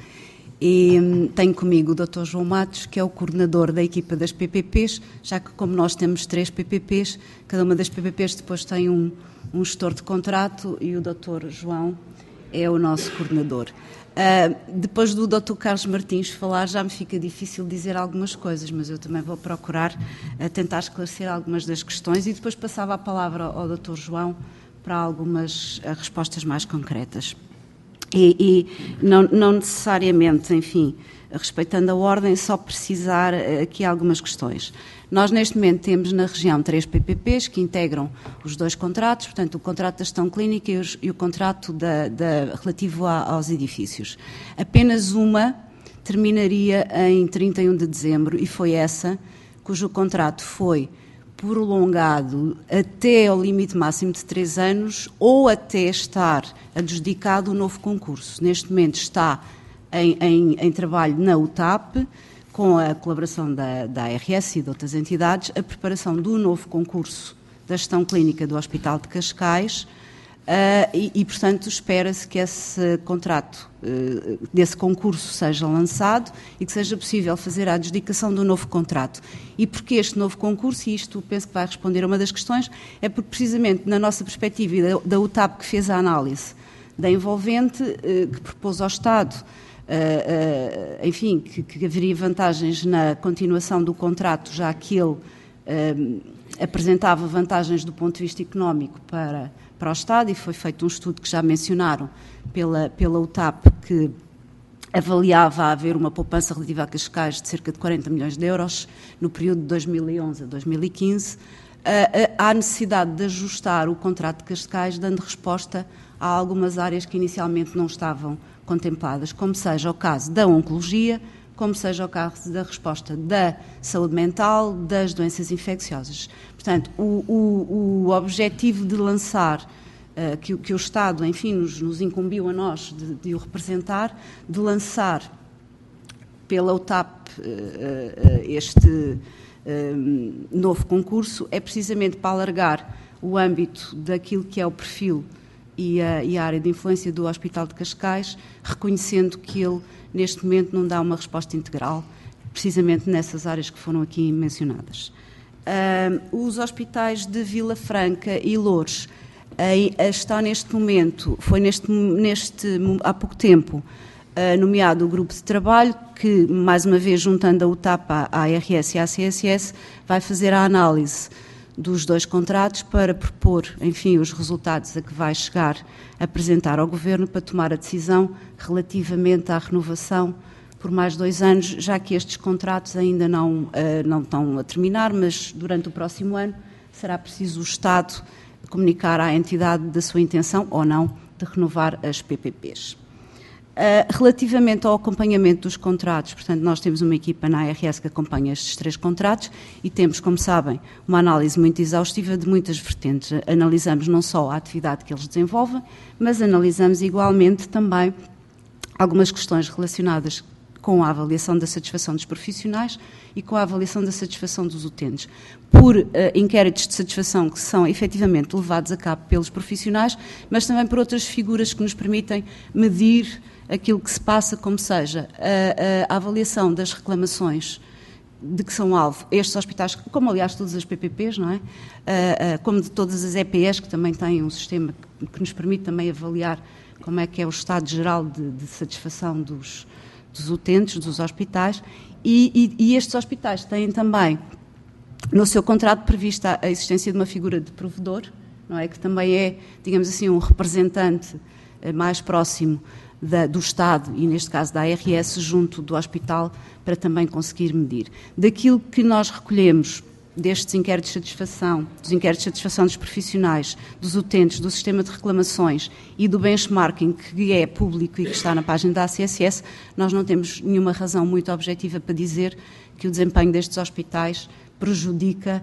e tenho comigo o Dr. João Matos, que é o coordenador da equipa das PPPs, já que como nós temos 3 PPPs, cada uma das PPPs depois tem um gestor de contrato e o Dr. João é o nosso coordenador. Depois do Dr. Carlos Martins falar, já me fica difícil dizer algumas coisas, mas eu também vou procurar tentar esclarecer algumas das questões e depois passava a palavra ao Dr. João para algumas respostas mais concretas. E não necessariamente, enfim, respeitando a ordem, só precisar aqui algumas questões. Nós, neste momento, temos na região 3 PPPs que integram os 2 contratos, portanto, o contrato da gestão clínica e o contrato relativo aos edifícios. Apenas uma terminaria em 31 de dezembro e foi essa cujo contrato foi prolongado até ao limite máximo de 3 anos ou até estar adjudicado o novo concurso. Neste momento está em trabalho na UTAP, com a colaboração da ARS e de outras entidades, a preparação do novo concurso da gestão clínica do Hospital de Cascais e portanto, espera-se que esse contrato desse concurso seja lançado e que seja possível fazer a adjudicação do novo contrato. E porque este novo concurso, e isto penso que vai responder a uma das questões, é porque precisamente na nossa perspectiva e da UTAP que fez a análise da envolvente, que propôs ao Estado, enfim, que haveria vantagens na continuação do contrato, já que ele apresentava vantagens do ponto de vista económico para o Estado, e foi feito um estudo que já mencionaram pela UTAP, que avaliava haver uma poupança relativa a Cascais de cerca de 40 milhões de euros no período de 2011 a 2015, há necessidade de ajustar o contrato de Cascais, dando resposta a algumas áreas que inicialmente não estavam contempladas, como seja o caso da oncologia, como seja o caso da resposta da saúde mental, das doenças infecciosas. Portanto, o objetivo de lançar, que o Estado, enfim, nos incumbiu a nós de o representar, de lançar pela UTAP este novo concurso, é precisamente para alargar o âmbito daquilo que é o perfil e a área de influência do Hospital de Cascais, reconhecendo que ele, neste momento, não dá uma resposta integral, precisamente nessas áreas que foram aqui mencionadas. Os hospitais de Vila Franca e Loures está neste momento, foi há pouco tempo, nomeado o grupo de trabalho que, mais uma vez, juntando a UTAP, a ARS e a CSS, vai fazer a análise dos 2 contratos para propor, enfim, os resultados a que vai chegar a apresentar ao Governo para tomar a decisão relativamente à renovação por mais 2 anos, já que estes contratos ainda não estão a terminar, mas durante o próximo ano será preciso o Estado comunicar à entidade da sua intenção ou não de renovar as PPPs. Relativamente ao acompanhamento dos contratos, portanto, nós temos uma equipa na ARS que acompanha estes 3 contratos e temos, como sabem, uma análise muito exaustiva de muitas vertentes. Analisamos não só a atividade que eles desenvolvem, mas analisamos igualmente também algumas questões relacionadas com a avaliação da satisfação dos profissionais e com a avaliação da satisfação dos utentes, por inquéritos de satisfação que são efetivamente levados a cabo pelos profissionais, mas também por outras figuras que nos permitem medir aquilo que se passa, como seja a avaliação das reclamações de que são alvo estes hospitais, como aliás todas as PPPs, não é? Como de todas as EPS, que também têm um sistema que nos permite também avaliar como é que é o estado geral de satisfação dos utentes, dos hospitais, e estes hospitais têm também no seu contrato prevista a existência de uma figura de provedor, não é? Que também é, digamos assim, um representante mais próximo do Estado e, neste caso, da ARS, junto do hospital, para também conseguir medir. Daquilo que nós recolhemos destes inquéritos de satisfação, dos inquéritos de satisfação dos profissionais, dos utentes, do sistema de reclamações e do benchmarking que é público e que está na página da ACSS, nós não temos nenhuma razão muito objetiva para dizer que o desempenho destes hospitais prejudica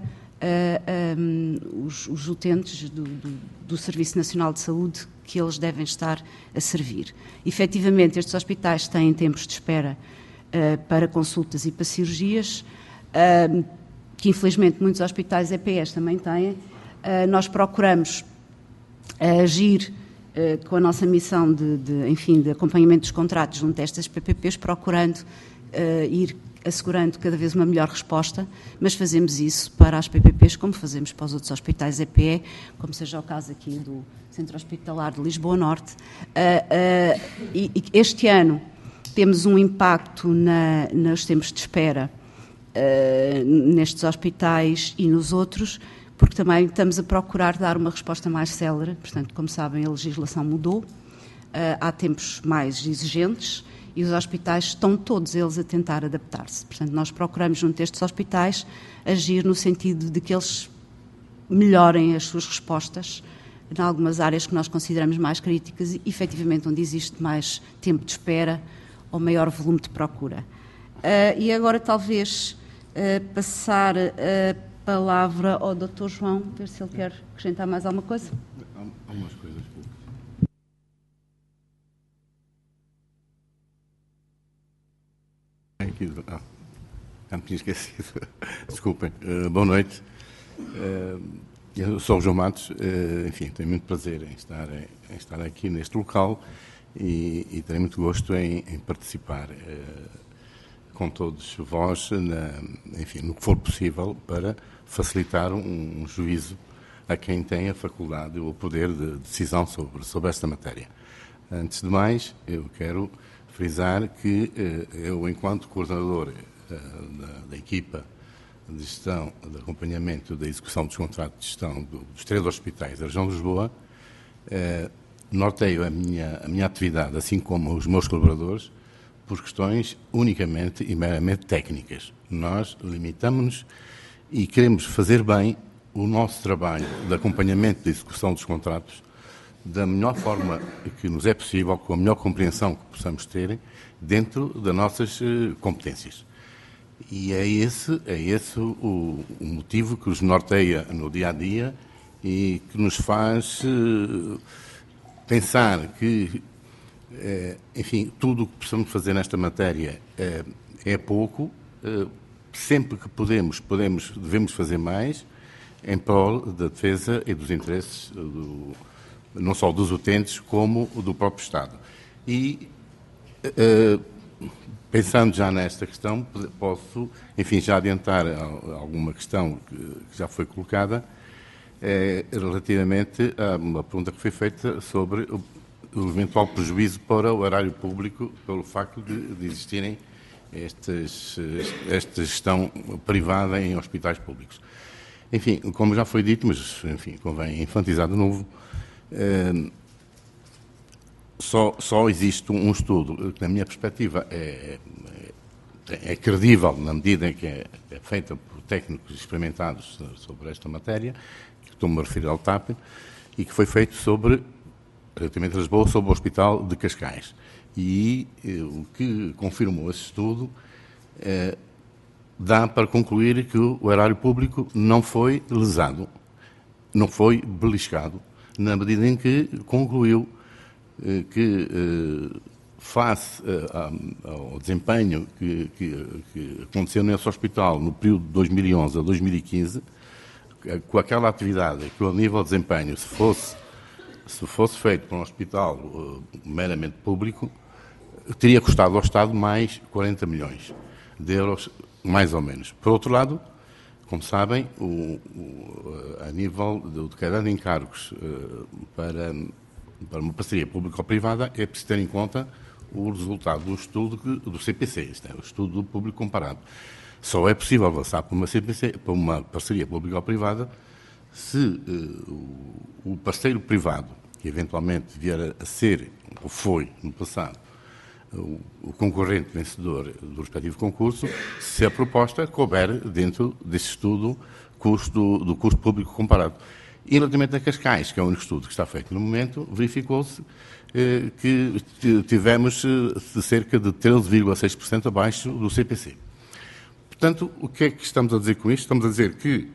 os utentes do Serviço Nacional de Saúde que eles devem estar a servir. Efetivamente, estes hospitais têm tempos de espera para consultas e para cirurgias, que infelizmente muitos hospitais EPS também têm. Nós procuramos agir com a nossa missão de acompanhamento dos contratos junto a estas PPPs, procurando ir assegurando cada vez uma melhor resposta, mas fazemos isso para as PPPs como fazemos para os outros hospitais EPE, como seja o caso aqui do Centro Hospitalar de Lisboa Norte. E este ano temos um impacto nos tempos de espera nestes hospitais e nos outros, porque também estamos a procurar dar uma resposta mais célere. Portanto, como sabem, a legislação mudou, há tempos mais exigentes e os hospitais estão todos eles a tentar adaptar-se. Portanto, nós procuramos, junto a estes hospitais, agir no sentido de que eles melhorem as suas respostas em algumas áreas que nós consideramos mais críticas e, efetivamente, onde existe mais tempo de espera ou maior volume de procura. E agora, talvez, passar a palavra ao Dr. João, ver se ele quer acrescentar mais alguma coisa. Algumas coisas. Já me tinha esquecido. Desculpem. Boa noite. Eu sou o João Matos. Enfim, tenho muito prazer em estar aqui neste local e tenho muito gosto em participar com todos vós, enfim, no que for possível, para facilitar um juízo a quem tem a faculdade ou o poder de decisão sobre esta matéria. Antes de mais, eu quero frisar que eu, enquanto coordenador da equipa de gestão, de acompanhamento da execução dos contratos de gestão dos 3 hospitais da região de Lisboa, norteio a minha atividade, assim como os meus colaboradores, por questões unicamente e meramente técnicas. Nós limitamos-nos e queremos fazer bem o nosso trabalho de acompanhamento da execução dos contratos da melhor forma que nos é possível, com a melhor compreensão que possamos ter, dentro das nossas competências. E é esse o motivo que nos norteia no dia-a-dia e que nos faz pensar que, enfim, tudo o que possamos fazer nesta matéria é pouco. Sempre que devemos fazer mais em prol da defesa e dos interesses não só dos utentes, como do próprio Estado. E, pensando já nesta questão, posso, enfim, já adiantar alguma questão que já foi colocada, relativamente a uma pergunta que foi feita sobre o eventual prejuízo para o erário público pelo facto de existirem esta gestão privada em hospitais públicos. Enfim, como já foi dito, mas, enfim, convém enfatizar de novo, só existe um estudo que, na minha perspectiva, é credível na medida em que é feita por técnicos experimentados sobre esta matéria, que estou-me a referir ao TAP, e que foi feito relativamente a Lisboa, sobre o Hospital de Cascais. E o que confirmou esse estudo dá para concluir que o erário público não foi lesado, não foi beliscado, na medida em que concluiu que, face ao desempenho que aconteceu nesse hospital no período de 2011 a 2015, com aquela atividade, que o nível de desempenho, se fosse feito por um hospital meramente público, teria custado ao Estado mais 40 milhões de euros, mais ou menos. Por outro lado, como sabem, a nível de queda de encargos para uma parceria público-privada, é preciso ter em conta o resultado do estudo do CPC, isto é, o estudo do público comparado. Só é possível avançar para uma parceria público-privada se o parceiro privado, que eventualmente vier a ser, ou foi no passado, o concorrente vencedor do respectivo concurso, se a proposta couber dentro desse estudo do custo público comparado. E relativamente a Cascais, que é o único estudo que está feito no momento, verificou-se que tivemos cerca de 13,6% abaixo do CPC. Portanto, o que é que estamos a dizer com isto? Estamos a dizer que,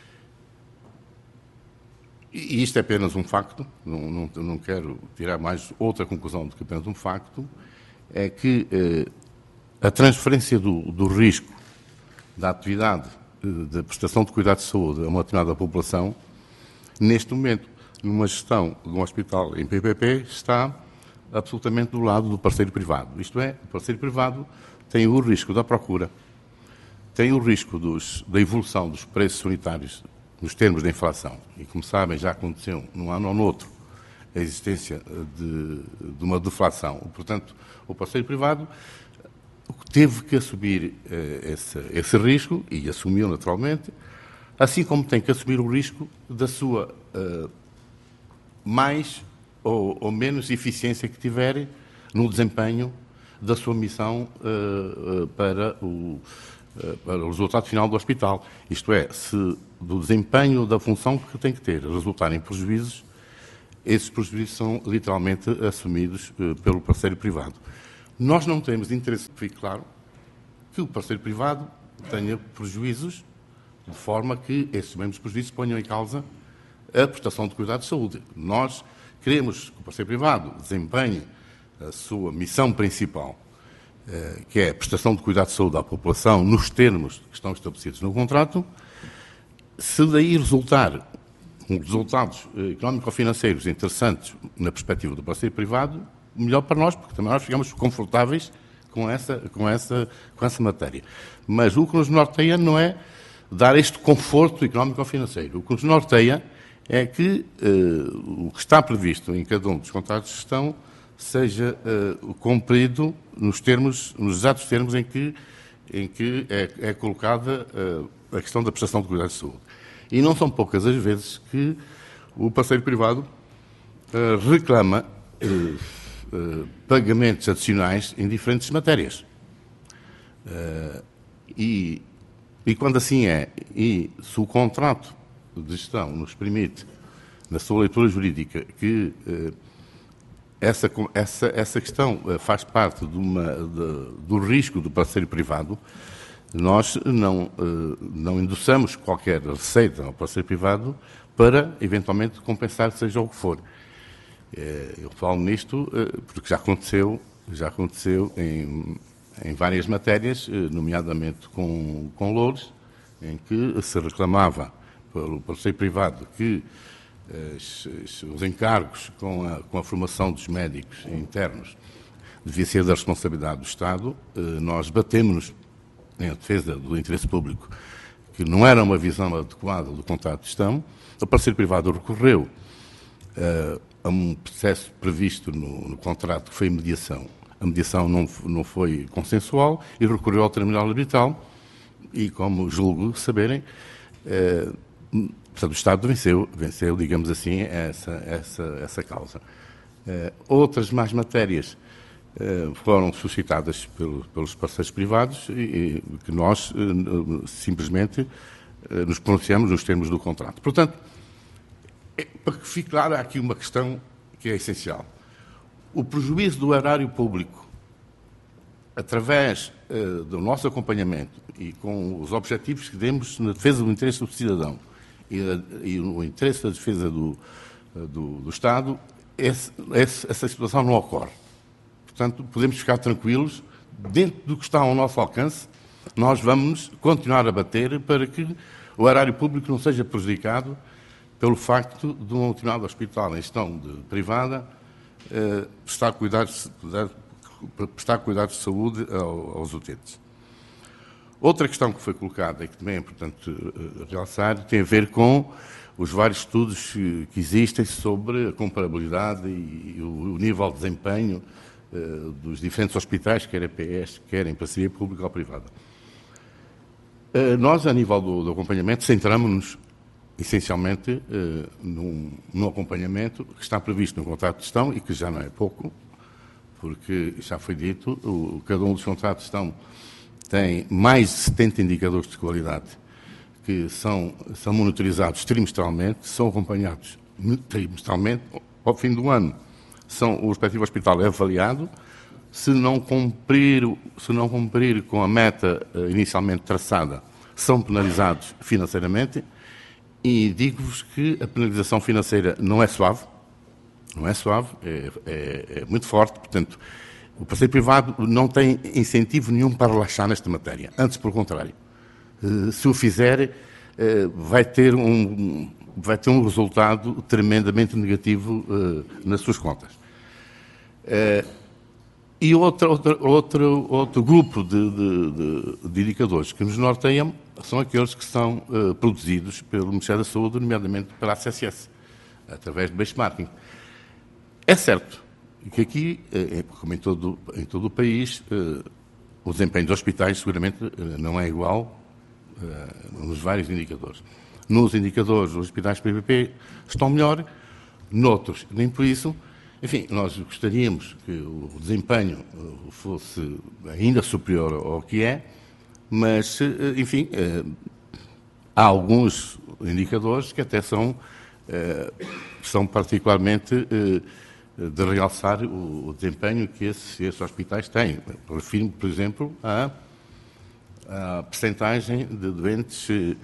e isto é apenas um facto, não quero tirar mais outra conclusão do que apenas um facto, é que a transferência do risco da atividade de prestação de cuidados de saúde a uma determinada população, neste momento, numa gestão de um hospital em PPP, está absolutamente do lado do parceiro privado. Isto é, o parceiro privado tem o risco da procura, tem o risco da evolução dos preços unitários nos termos da inflação. E, como sabem, já aconteceu num ano ou noutro a existência de uma deflação. Portanto, o parceiro privado teve que assumir esse risco, e assumiu naturalmente, assim como tem que assumir o risco da sua mais ou menos eficiência que tiver no desempenho da sua missão para o resultado final do hospital. Isto é, se do desempenho da função que tem que ter resultarem prejuízos, esses prejuízos são literalmente assumidos pelo parceiro privado. Nós não temos interesse, fique claro, que o parceiro privado tenha prejuízos de forma que esses mesmos prejuízos ponham em causa a prestação de cuidados de saúde. Nós queremos que o parceiro privado desempenhe a sua missão principal, que é a prestação de cuidados de saúde à população nos termos que estão estabelecidos no contrato. Se daí resultar resultados económico-financeiros interessantes na perspectiva do parceiro privado, melhor para nós, porque também nós ficamos confortáveis com essa matéria. Mas o que nos norteia não é dar este conforto económico-financeiro. O que nos norteia é que o que está previsto em cada um dos contratos de gestão seja cumprido nos exatos termos em que é colocada a questão da prestação de cuidados de saúde. E não são poucas as vezes que o parceiro privado reclama pagamentos adicionais em diferentes matérias. E quando assim é, e se o contrato de gestão nos permite, na sua leitura jurídica, que essa questão faz parte do risco do parceiro privado, nós não endossamos qualquer receita ao parceiro privado para, eventualmente, compensar seja o que for. Eu falo nisto porque já aconteceu em várias matérias, nomeadamente com Loures, em que se reclamava pelo parceiro privado que os encargos com a formação dos médicos internos devia ser da responsabilidade do Estado. Nós batemos-nos em defesa do interesse público, que não era uma visão adequada do contrato de gestão. O parceiro privado recorreu a um processo previsto no contrato, que foi a mediação. A mediação não foi consensual e recorreu ao tribunal arbitral e, como julgo saberem, portanto, o Estado venceu, digamos assim, essa causa. Outras mais matérias foram suscitadas pelos parceiros privados e que nós simplesmente nos pronunciamos nos termos do contrato. Portanto, para que fique claro, há aqui uma questão que é essencial. o prejuízo do erário público, através do nosso acompanhamento e com os objetivos que demos na defesa do interesse do cidadão e no interesse da defesa do Estado, essa situação não ocorre. Portanto, podemos ficar tranquilos, dentro do que está ao nosso alcance, nós vamos continuar a bater para que o erário público não seja prejudicado pelo facto de um determinado hospital em gestão privada prestar cuidados de saúde aos utentes. Outra questão que foi colocada e que também é importante realçar tem a ver com os vários estudos que existem sobre a comparabilidade e o nível de desempenho dos diferentes hospitais, quer EPS, quer em parceria pública ou privada. Nós, a nível do acompanhamento, centramos-nos essencialmente num acompanhamento que está previsto no contrato de gestão e que já não é pouco, porque já foi dito, cada um dos contratos de gestão tem mais de 70 indicadores de qualidade que são monitorizados trimestralmente, são acompanhados trimestralmente ao fim do ano. O respectivo hospital é avaliado, se não cumprir com a meta inicialmente traçada, são penalizados financeiramente, e digo-vos que a penalização financeira não é suave, é muito forte. Portanto, o parceiro privado não tem incentivo nenhum para relaxar nesta matéria, antes pelo contrário. Se o fizer, vai ter um resultado tremendamente negativo nas suas contas. E outro grupo de indicadores que nos norteiam são aqueles que são produzidos pelo Ministério da Saúde, nomeadamente pela ACSS, através do benchmarking. É certo que aqui, como em todo o país, o desempenho dos hospitais seguramente não é igual nos vários indicadores. Nos indicadores, os hospitais PPP estão melhor, noutros nem por isso. Enfim, nós gostaríamos que o desempenho fosse ainda superior ao que é, mas, enfim, há alguns indicadores que até são particularmente de realçar o desempenho que esses hospitais têm. Refiro-me, por exemplo, à percentagem de doentes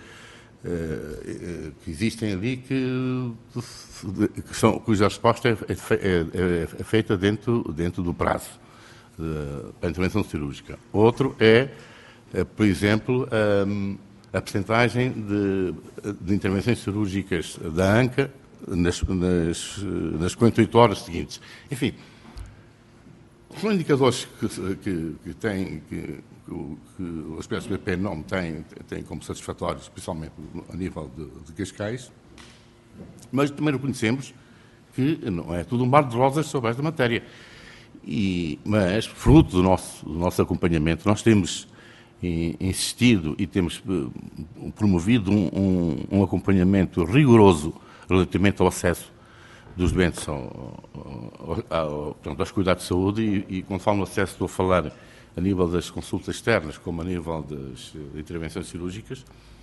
que existem ali cuja resposta é feita dentro do prazo para a intervenção cirúrgica. Outro é, por exemplo, a percentagem de intervenções cirúrgicas da ANCA nas 48 horas seguintes. Enfim, são indicadores que os hospitais PPP não têm como satisfatórios, especialmente a nível de Cascais, mas também reconhecemos que não é tudo um mar de rosas sobre esta matéria. Mas, fruto do nosso acompanhamento, nós temos insistido e temos promovido um acompanhamento rigoroso relativamente ao acesso dos doentes aos cuidados de saúde e quando falo no acesso estou a falar a nível das consultas externas como a nível das intervenções cirúrgicas.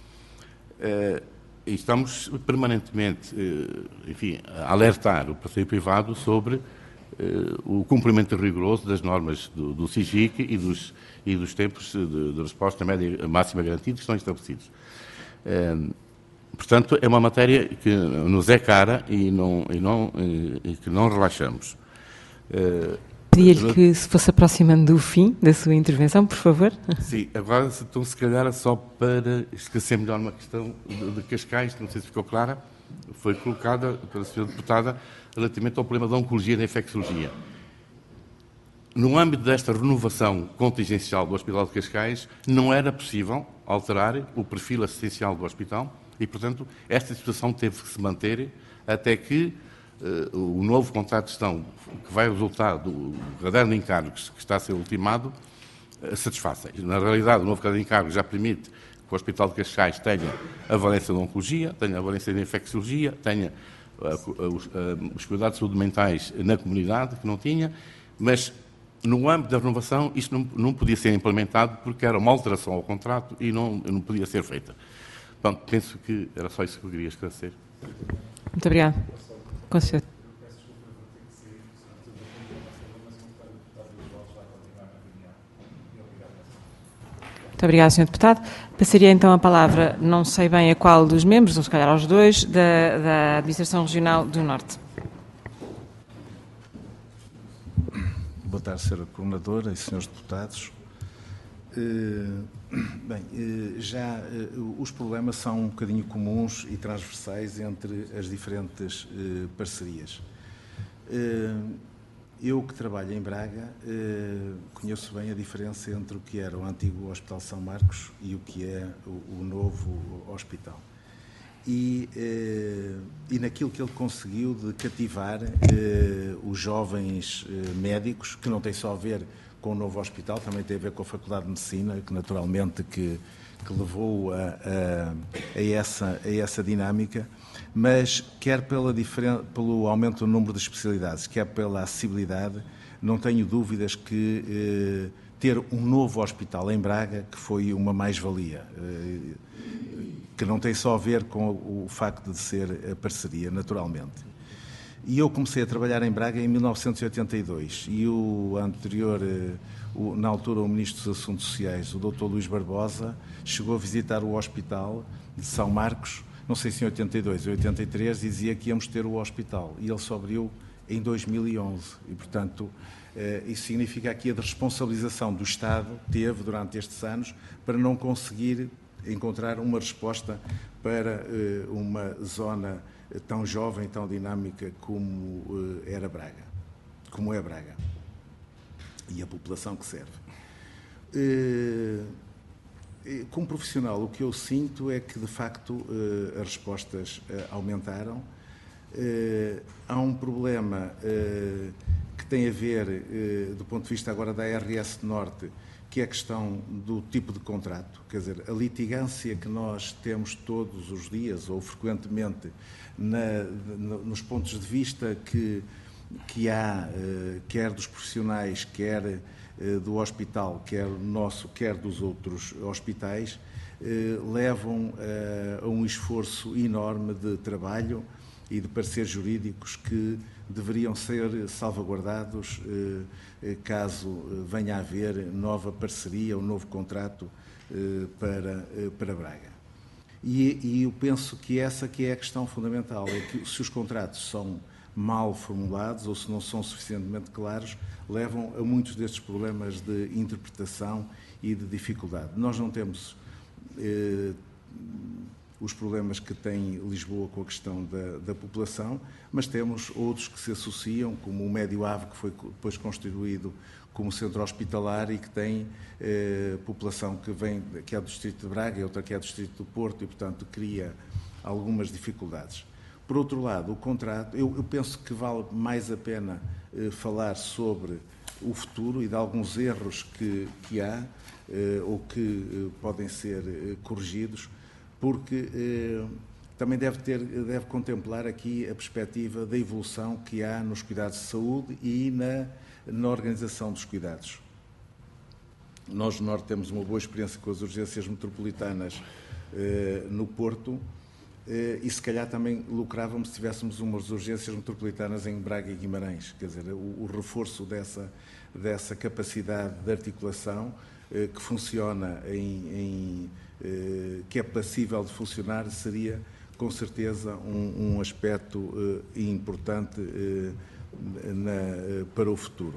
E estamos permanentemente, enfim, a alertar o parceiro privado sobre o cumprimento rigoroso das normas do SIGIC e dos tempos de resposta média máxima garantidos que estão estabelecidos. Portanto, é uma matéria que nos é cara e que não relaxamos. Pedia-lhe que se fosse aproximando do fim da sua intervenção, por favor. Sim, agora então, se calhar só para esclarecer melhor uma questão de Cascais, não sei se ficou clara, foi colocada pela senhora deputada relativamente ao problema da oncologia e da infecciologia. No âmbito desta renovação contingencial do Hospital de Cascais, não era possível alterar o perfil assistencial do hospital e, portanto, esta situação teve que se manter até que o novo contrato de gestão que vai resultar do caderno de encargos que está a ser ultimado satisfaça. Na realidade, o novo caderno de encargos já permite que o Hospital de Cascais tenha a valência da oncologia, tenha a valência da infecciologia, tenha os cuidados de saúde mentais na comunidade, que não tinha, mas no âmbito da renovação isto não podia ser implementado porque era uma alteração ao contrato e não podia ser feita. Pronto, penso que era só isso que eu queria esclarecer. Muito obrigado. Com certeza. Muito obrigada, Sr. Deputado. Passaria então a palavra, não sei bem a qual dos membros, ou se calhar aos dois, da Administração Regional do Norte. Boa tarde, Sra. Coordenadora e Srs. Deputados. Os problemas são um bocadinho comuns e transversais entre as diferentes parcerias. Eu que trabalho em Braga conheço bem a diferença entre o que era o antigo Hospital São Marcos e o que é o novo hospital. E naquilo que ele conseguiu de cativar os jovens médicos, que não tem só a ver com o novo hospital, também tem a ver com a Faculdade de Medicina, que naturalmente que levou a essa dinâmica, mas quer pelo aumento do número de especialidades, quer pela acessibilidade, não tenho dúvidas que ter um novo hospital em Braga, que foi uma mais-valia, que não tem só a ver com o facto de ser a parceria, naturalmente. E eu comecei a trabalhar em Braga em 1982 e o anterior, na altura o Ministro dos Assuntos Sociais, o Dr. Luís Barbosa, chegou a visitar o Hospital de São Marcos, não sei se em 82 ou 83, dizia que íamos ter o hospital e ele só abriu em 2011 e, portanto, isso significa aqui a responsabilização do Estado teve durante estes anos para não conseguir encontrar uma resposta para uma zona tão jovem, tão dinâmica como era Braga, como é Braga, e a população que serve. Como profissional, o que eu sinto é que, de facto, as respostas aumentaram. Há um problema que tem a ver, do ponto de vista agora da RS Norte, que é a questão do tipo de contrato, quer dizer, a litigância que nós temos todos os dias ou frequentemente nos pontos de vista que há, quer dos profissionais, quer do hospital, quer nosso, quer dos outros hospitais, levam a um esforço enorme de trabalho e de pareceres jurídicos que deveriam ser salvaguardados caso venha a haver nova parceria ou novo contrato para Braga. E eu penso que essa que é a questão fundamental, é que se os contratos são mal formulados ou se não são suficientemente claros, levam a muitos destes problemas de interpretação e de dificuldade. Nós não temos os problemas que tem Lisboa com a questão da população, mas temos outros que se associam, como o Médio Ave, que foi depois constituído como centro hospitalar e que tem população que é do Distrito de Braga e outra que é do Distrito do Porto e, portanto, cria algumas dificuldades. Por outro lado, o contrato, eu penso que vale mais a pena falar sobre o futuro e de alguns erros que há ou que podem ser corrigidos, porque também deve contemplar aqui a perspectiva da evolução que há nos cuidados de saúde e na organização dos cuidados. Nós no Norte temos uma boa experiência com as urgências metropolitanas no Porto e se calhar também lucrávamos se tivéssemos umas urgências metropolitanas em Braga e Guimarães, quer dizer, o reforço dessa capacidade de articulação que funciona que é passível de funcionar, seria com certeza um aspecto importante para o futuro.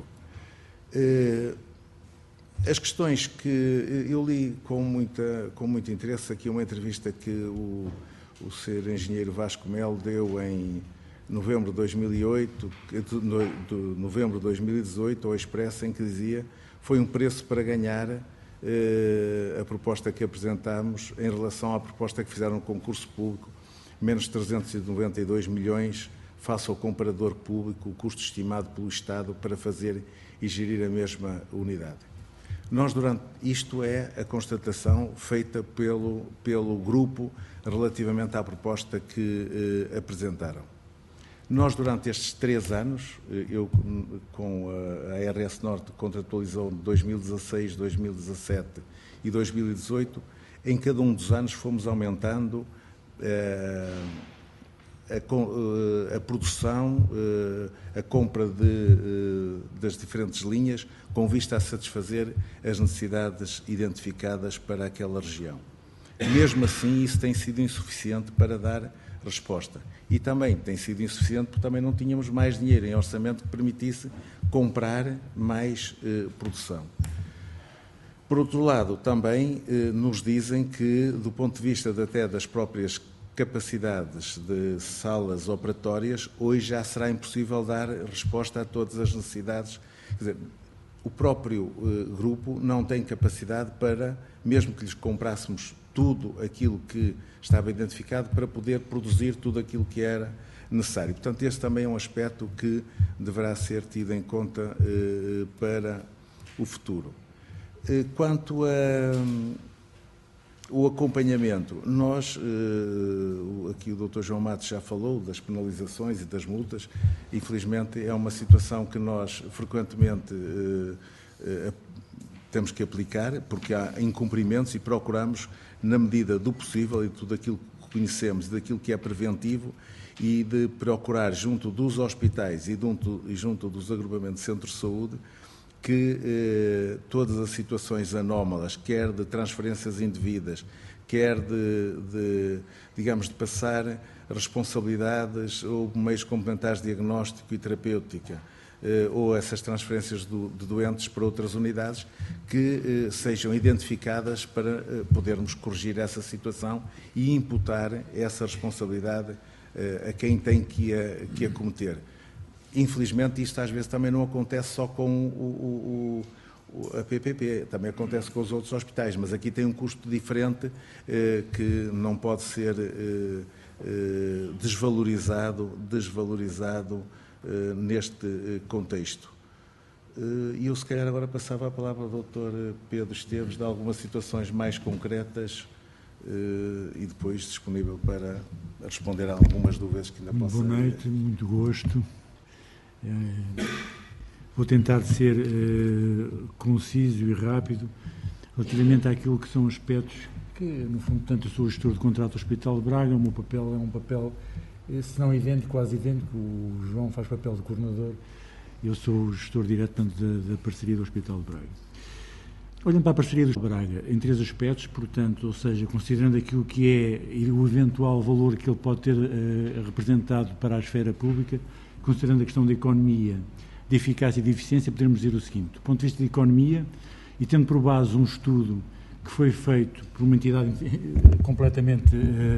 As questões que eu li com muito interesse aqui uma entrevista que o Sr. Engenheiro Vasco Melo deu em novembro de 2008, novembro de 2018, ao Expresso, em que dizia foi um preço para ganhar a proposta que apresentámos em relação à proposta que fizeram no concurso público, menos 392 milhões face ao comparador público, o custo estimado pelo Estado para fazer e gerir a mesma unidade. Isto é a constatação feita pelo grupo relativamente à proposta que apresentaram. Nós, durante estes 3 anos, com a RS Norte contratualizou 2016, 2017 e 2018, em cada um dos anos fomos aumentando a produção, a compra das diferentes linhas, com vista a satisfazer as necessidades identificadas para aquela região. Mesmo assim, isso tem sido insuficiente para dar resposta. E também tem sido insuficiente porque também não tínhamos mais dinheiro em orçamento que permitisse comprar mais produção. Por outro lado, também nos dizem que, do ponto de vista até das próprias capacidades de salas operatórias, hoje já será impossível dar resposta a todas as necessidades. Quer dizer, o próprio grupo não tem capacidade para, mesmo que lhes comprássemos tudo aquilo que estava identificado, para poder produzir tudo aquilo que era necessário. Portanto, este também é um aspecto que deverá ser tido em conta para o futuro. Quanto ao acompanhamento, nós, aqui o Dr. João Matos já falou das penalizações e das multas. Infelizmente é uma situação que nós frequentemente temos que aplicar, porque há incumprimentos e procuramos, na medida do possível e de tudo aquilo que conhecemos, daquilo que é preventivo, e de procurar junto dos hospitais e junto dos agrupamentos de centros de saúde que todas as situações anómalas, quer de transferências indevidas, quer de passar responsabilidades ou meios complementares de diagnóstico e terapêutica, ou essas transferências de doentes para outras unidades, que sejam identificadas para podermos corrigir essa situação e imputar essa responsabilidade a quem tem que a cometer. Infelizmente, isto às vezes também não acontece só com a PPP, também acontece com os outros hospitais, mas aqui tem um custo diferente que não pode ser desvalorizado neste contexto. E eu, se calhar, agora passava a palavra ao Dr. Pedro Esteves, de algumas situações mais concretas e depois disponível para responder a algumas dúvidas que ainda possa haver. Boa noite, muito gosto. Vou tentar ser conciso e rápido relativamente àquilo que são aspectos que, no fundo, portanto, eu sou o gestor de contrato do Hospital de Braga. O meu papel é um papel, se não idêntico, quase idêntico. O João faz papel de coordenador, eu sou o gestor direto da parceria do Hospital de Braga. Olhando para a parceria do Braga, em 3 aspectos, portanto, ou seja, considerando aquilo que é e o eventual valor que ele pode ter representado para a esfera pública, considerando a questão da economia, de eficácia e de eficiência, podemos dizer o seguinte: do ponto de vista de economia, e tendo por base um estudo que foi feito por uma entidade completamente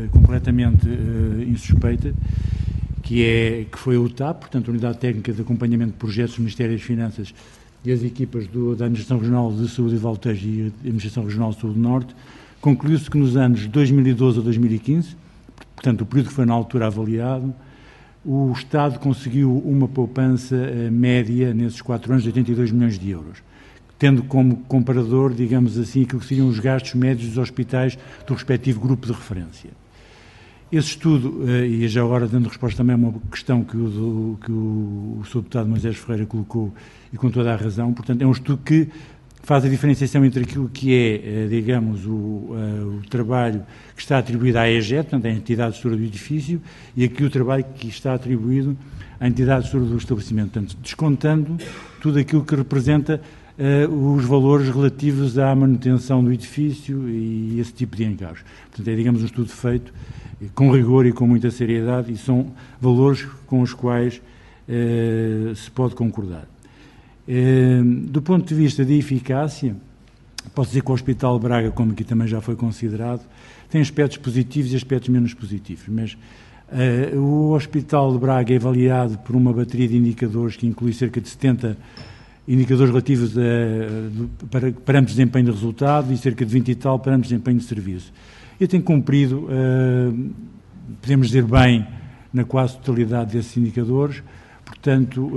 insuspeita, que foi a UTAP, portanto, a Unidade Técnica de Acompanhamento de Projetos do Ministério das Finanças, e as equipas da Administração Regional de Saúde de Valtejo e a Administração Regional de Saúde do Norte, concluiu-se que nos anos 2012 a 2015, portanto, o período que foi na altura avaliado, o Estado conseguiu uma poupança média nesses 4 anos de 82 milhões de euros, tendo como comparador, digamos assim, aquilo que seriam os gastos médios dos hospitais do respectivo grupo de referência. Esse estudo, e já agora dando resposta também a uma questão que o Sr. Deputado Moisés Ferreira colocou, e com toda a razão, portanto, é um estudo que faz a diferenciação entre aquilo que é, digamos, o trabalho que está atribuído à EGET, portanto, à entidade gestora do edifício, e aqui o trabalho que está atribuído à entidade gestora do estabelecimento, portanto, descontando tudo aquilo que representa os valores relativos à manutenção do edifício e esse tipo de encargos. Portanto, é, digamos, um estudo feito com rigor e com muita seriedade, e são valores com os quais se pode concordar. Do ponto de vista de eficácia, posso dizer que o Hospital de Braga, como aqui também já foi considerado, tem aspectos positivos e aspectos menos positivos, mas o Hospital de Braga é avaliado por uma bateria de indicadores que inclui cerca de 70 indicadores relativos para parâmetros de desempenho de resultado e cerca de 20 e tal parâmetros de desempenho de serviço. Eu tenho cumprido, podemos dizer bem, na quase totalidade desses indicadores, portanto,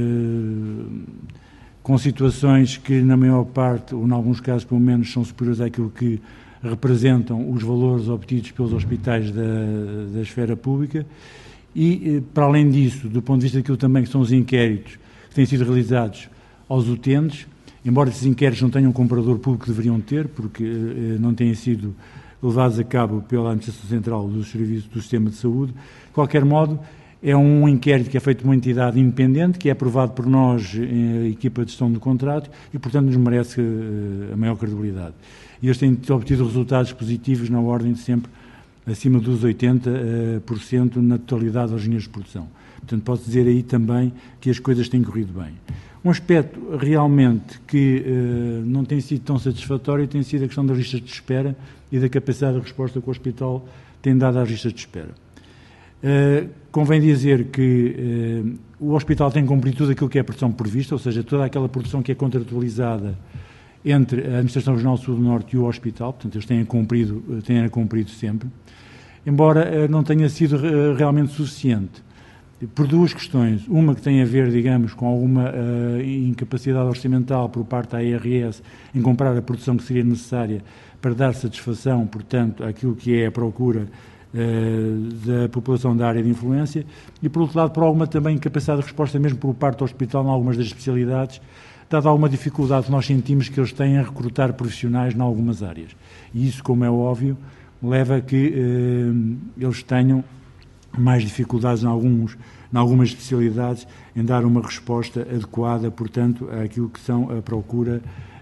com situações que, na maior parte, ou em alguns casos, pelo menos, são superiores àquilo que representam os valores obtidos pelos hospitais da esfera pública. E, para além disso, do ponto de vista daquilo também que são os inquéritos que têm sido realizados aos utentes, embora esses inquéritos não tenham um comparador público que deveriam ter, porque não têm sido levados a cabo pela Administração Central dos Serviços do Sistema de Saúde. De qualquer modo, é um inquérito que é feito por uma entidade independente, que é aprovado por nós, a equipa de gestão do contrato, e, portanto, nos merece a maior credibilidade. E eles têm obtido resultados positivos na ordem de sempre acima dos 80% na totalidade das linhas de produção. Portanto, posso dizer aí também que as coisas têm corrido bem. Um aspecto realmente que não tem sido tão satisfatório tem sido a questão das listas de espera e da capacidade de resposta que o hospital tem dado às listas de espera. Convém dizer que o hospital tem cumprido tudo aquilo que é a produção prevista, ou seja, toda aquela produção que é contratualizada entre a Administração Regional Sul do Norte e o hospital, portanto, eles têm cumprido sempre, embora não tenha sido realmente suficiente, por duas questões. Uma que tem a ver, digamos, com alguma incapacidade orçamental por parte da ARS em comprar a produção que seria necessária para dar satisfação, portanto, àquilo que é a procura da população da área de influência, e, por outro lado, por alguma também incapacidade de resposta mesmo por parte do hospital em algumas das especialidades, dada alguma dificuldade que nós sentimos que eles têm a recrutar profissionais em algumas áreas. E isso, como é óbvio, leva a que eles tenham mais dificuldades em algumas especialidades em dar uma resposta adequada, portanto, àquilo que são a procura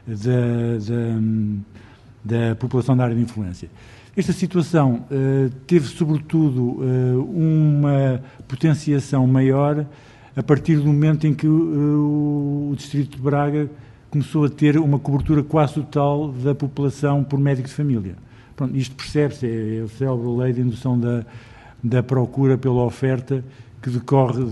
da população da área de influência. Esta situação teve, sobretudo, uma potenciação maior a partir do momento em que o Distrito de Braga começou a ter uma cobertura quase total da população por médico de família. Pronto, isto percebe-se, é a célebre lei de indução da procura pela oferta que decorre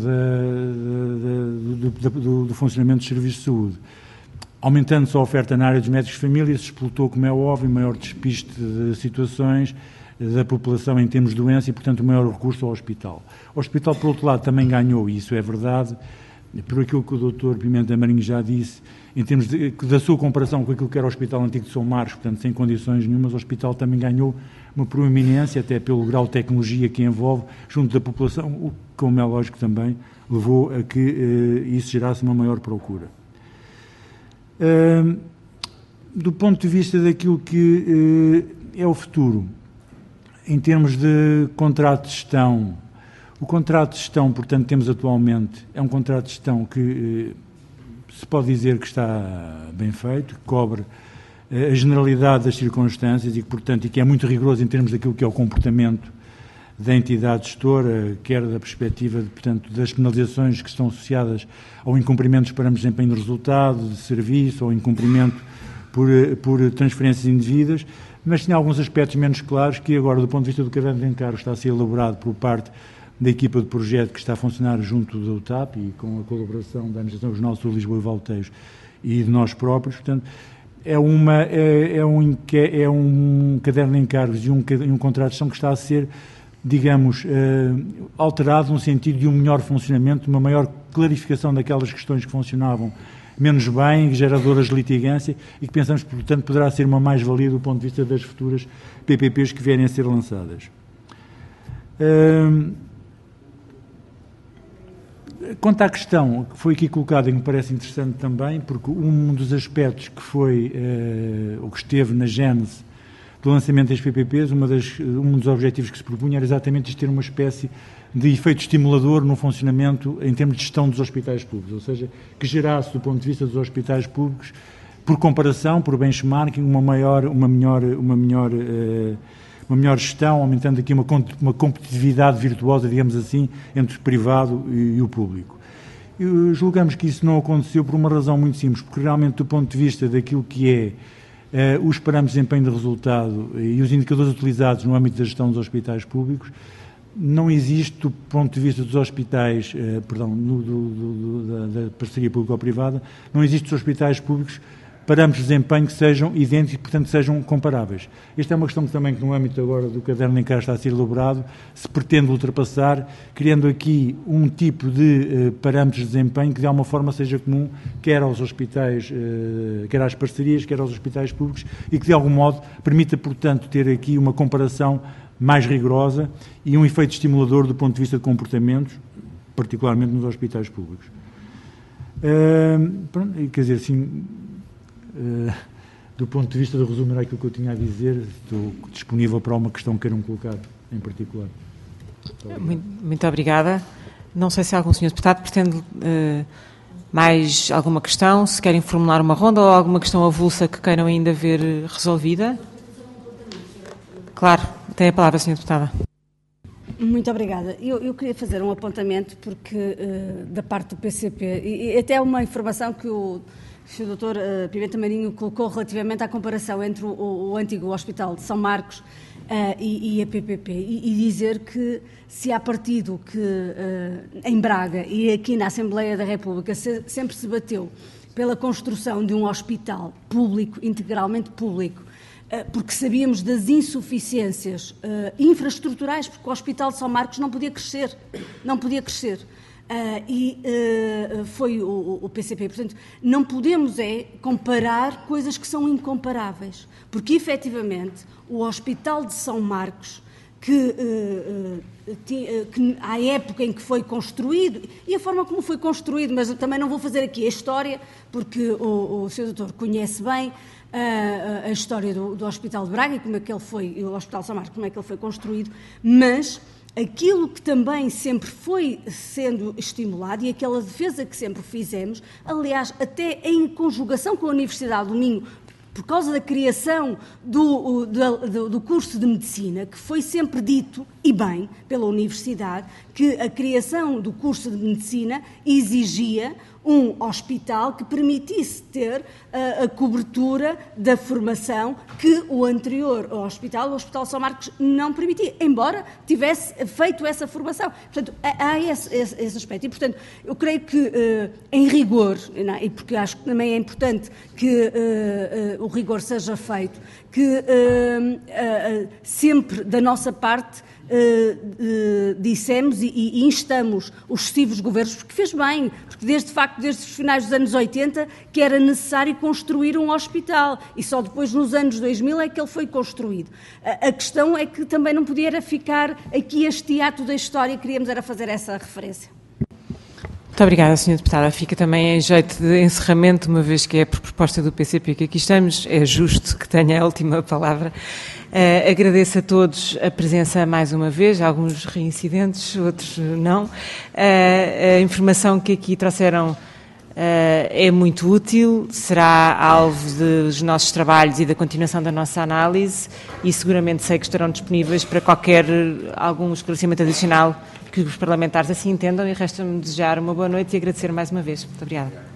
do funcionamento dos serviços de saúde. Aumentando-se a oferta na área dos médicos de família, se explotou, como é óbvio, maior despiste de situações da população em termos de doença e, portanto, maior recurso ao hospital. O hospital, por outro lado, também ganhou, e isso é verdade, por aquilo que o Dr. Pimenta Marinho já disse, em termos da sua comparação com aquilo que era o Hospital Antigo de São Marcos, portanto, sem condições nenhumas, o hospital também ganhou uma proeminência, até pelo grau de tecnologia que envolve, junto da população, o que, como é lógico, também levou a que isso gerasse uma maior procura. Do ponto de vista daquilo que é o futuro, em termos de contrato de gestão, o contrato de gestão, portanto, temos atualmente, é um contrato de gestão que se pode dizer que está bem feito, que cobre a generalidade das circunstâncias e que, portanto, e que é muito rigoroso em termos daquilo que é o comportamento da entidade gestora, quer da perspectiva, portanto, das penalizações que estão associadas ao incumprimento dos parâmetros de desempenho de resultado, de serviço, ou incumprimento por transferências indevidas, mas tem alguns aspectos menos claros que agora, do ponto de vista do caderno de encargo, está a ser elaborado por parte da equipa de projeto que está a funcionar junto do UTAP e com a colaboração da Administração Regional Sul de Lisboa e Valteiros e de nós próprios. Portanto, é um caderno de encargos e um contrato de gestão que está a ser, digamos, alterado no sentido de um melhor funcionamento, uma maior clarificação daquelas questões que funcionavam menos bem, geradoras de litigância, e que pensamos, portanto, poderá ser uma mais-valia do ponto de vista das futuras PPPs que vierem a ser lançadas. Quanto à questão que foi aqui colocada e que me parece interessante também, porque um dos aspectos que foi, o que esteve na gênese do lançamento das PPPs, um dos objetivos que se propunha era exatamente isto, ter uma espécie de efeito estimulador no funcionamento em termos de gestão dos hospitais públicos, ou seja, que gerasse do ponto de vista dos hospitais públicos, por comparação, por benchmarking, uma melhor gestão, aumentando aqui uma competitividade virtuosa, digamos assim, entre o privado e o público. Julgamos que isso não aconteceu por uma razão muito simples, porque realmente do ponto de vista daquilo que é os parâmetros de desempenho de resultado e os indicadores utilizados no âmbito da gestão dos hospitais públicos, não existe, do ponto de vista dos hospitais, da parceria público-privada, não existe dos hospitais públicos parâmetros de desempenho que sejam idênticos e, portanto, sejam comparáveis. Esta é uma questão que também, no âmbito agora do caderno de encargo está a ser elaborado, se pretende ultrapassar, criando aqui um tipo de parâmetros de desempenho que, de alguma forma, seja comum, quer aos hospitais, quer às parcerias, quer aos hospitais públicos, e que, de algum modo, permita, portanto, ter aqui uma comparação mais rigorosa e um efeito estimulador do ponto de vista de comportamentos, particularmente nos hospitais públicos. Quer dizer, assim, do ponto de vista de resumir aquilo que eu tinha a dizer, estou disponível para uma questão que queiram colocar em particular. Muito obrigada. Não sei se algum senhor deputado pretende mais alguma questão, se querem formular uma ronda ou alguma questão avulsa que queiram ainda ver resolvida. Claro, tem a palavra, senhora deputada. Muito obrigada. Eu queria fazer um apontamento porque da parte do PCP, e até uma informação que o Sr. Dr. Pimenta Marinho colocou relativamente à comparação entre o antigo Hospital de São Marcos e a PPP, e dizer que se há partido que em Braga e aqui na Assembleia da República sempre se bateu pela construção de um hospital público, integralmente público, porque sabíamos das insuficiências infraestruturais, porque o Hospital de São Marcos não podia crescer. Foi o PCP. Portanto, não podemos comparar coisas que são incomparáveis, porque, efetivamente, o Hospital de São Marcos, que à época em que foi construído, e a forma como foi construído, mas eu também não vou fazer aqui a história, porque o Sr. Doutor conhece bem a história do Hospital de Braga e como é que ele foi, e o Hospital de São Marcos, como é que ele foi construído, mas aquilo que também sempre foi sendo estimulado e aquela defesa que sempre fizemos, aliás, até em conjugação com a Universidade do Minho, por causa da criação do curso de Medicina, que foi sempre dito, e bem, pela Universidade, que a criação do curso de Medicina exigia um hospital que permitisse ter a cobertura da formação que o anterior o Hospital de São Marcos, não permitia, embora tivesse feito essa formação. Portanto, há esse aspecto. E, portanto, eu creio que, em rigor, e porque acho que também é importante que o rigor seja feito, que sempre da nossa parte dissemos e instamos os sucessivos governos, porque fez bem, porque desde os finais dos anos 80 que era necessário construir um hospital e só depois nos anos 2000 é que ele foi construído. A questão é que também não podia ficar aqui este ato da história, queríamos era fazer essa referência. Muito obrigada, Sra. Deputada. Fica também em jeito de encerramento, uma vez que é por proposta do PCP que aqui estamos, é justo que tenha a última palavra. Agradeço a todos a presença mais uma vez, alguns reincidentes, outros não. A informação que aqui trouxeram é muito útil, será alvo dos nossos trabalhos e da continuação da nossa análise e seguramente sei que estarão disponíveis para algum esclarecimento adicional que os parlamentares assim entendam, e resta-me desejar uma boa noite e agradecer mais uma vez. Muito obrigada.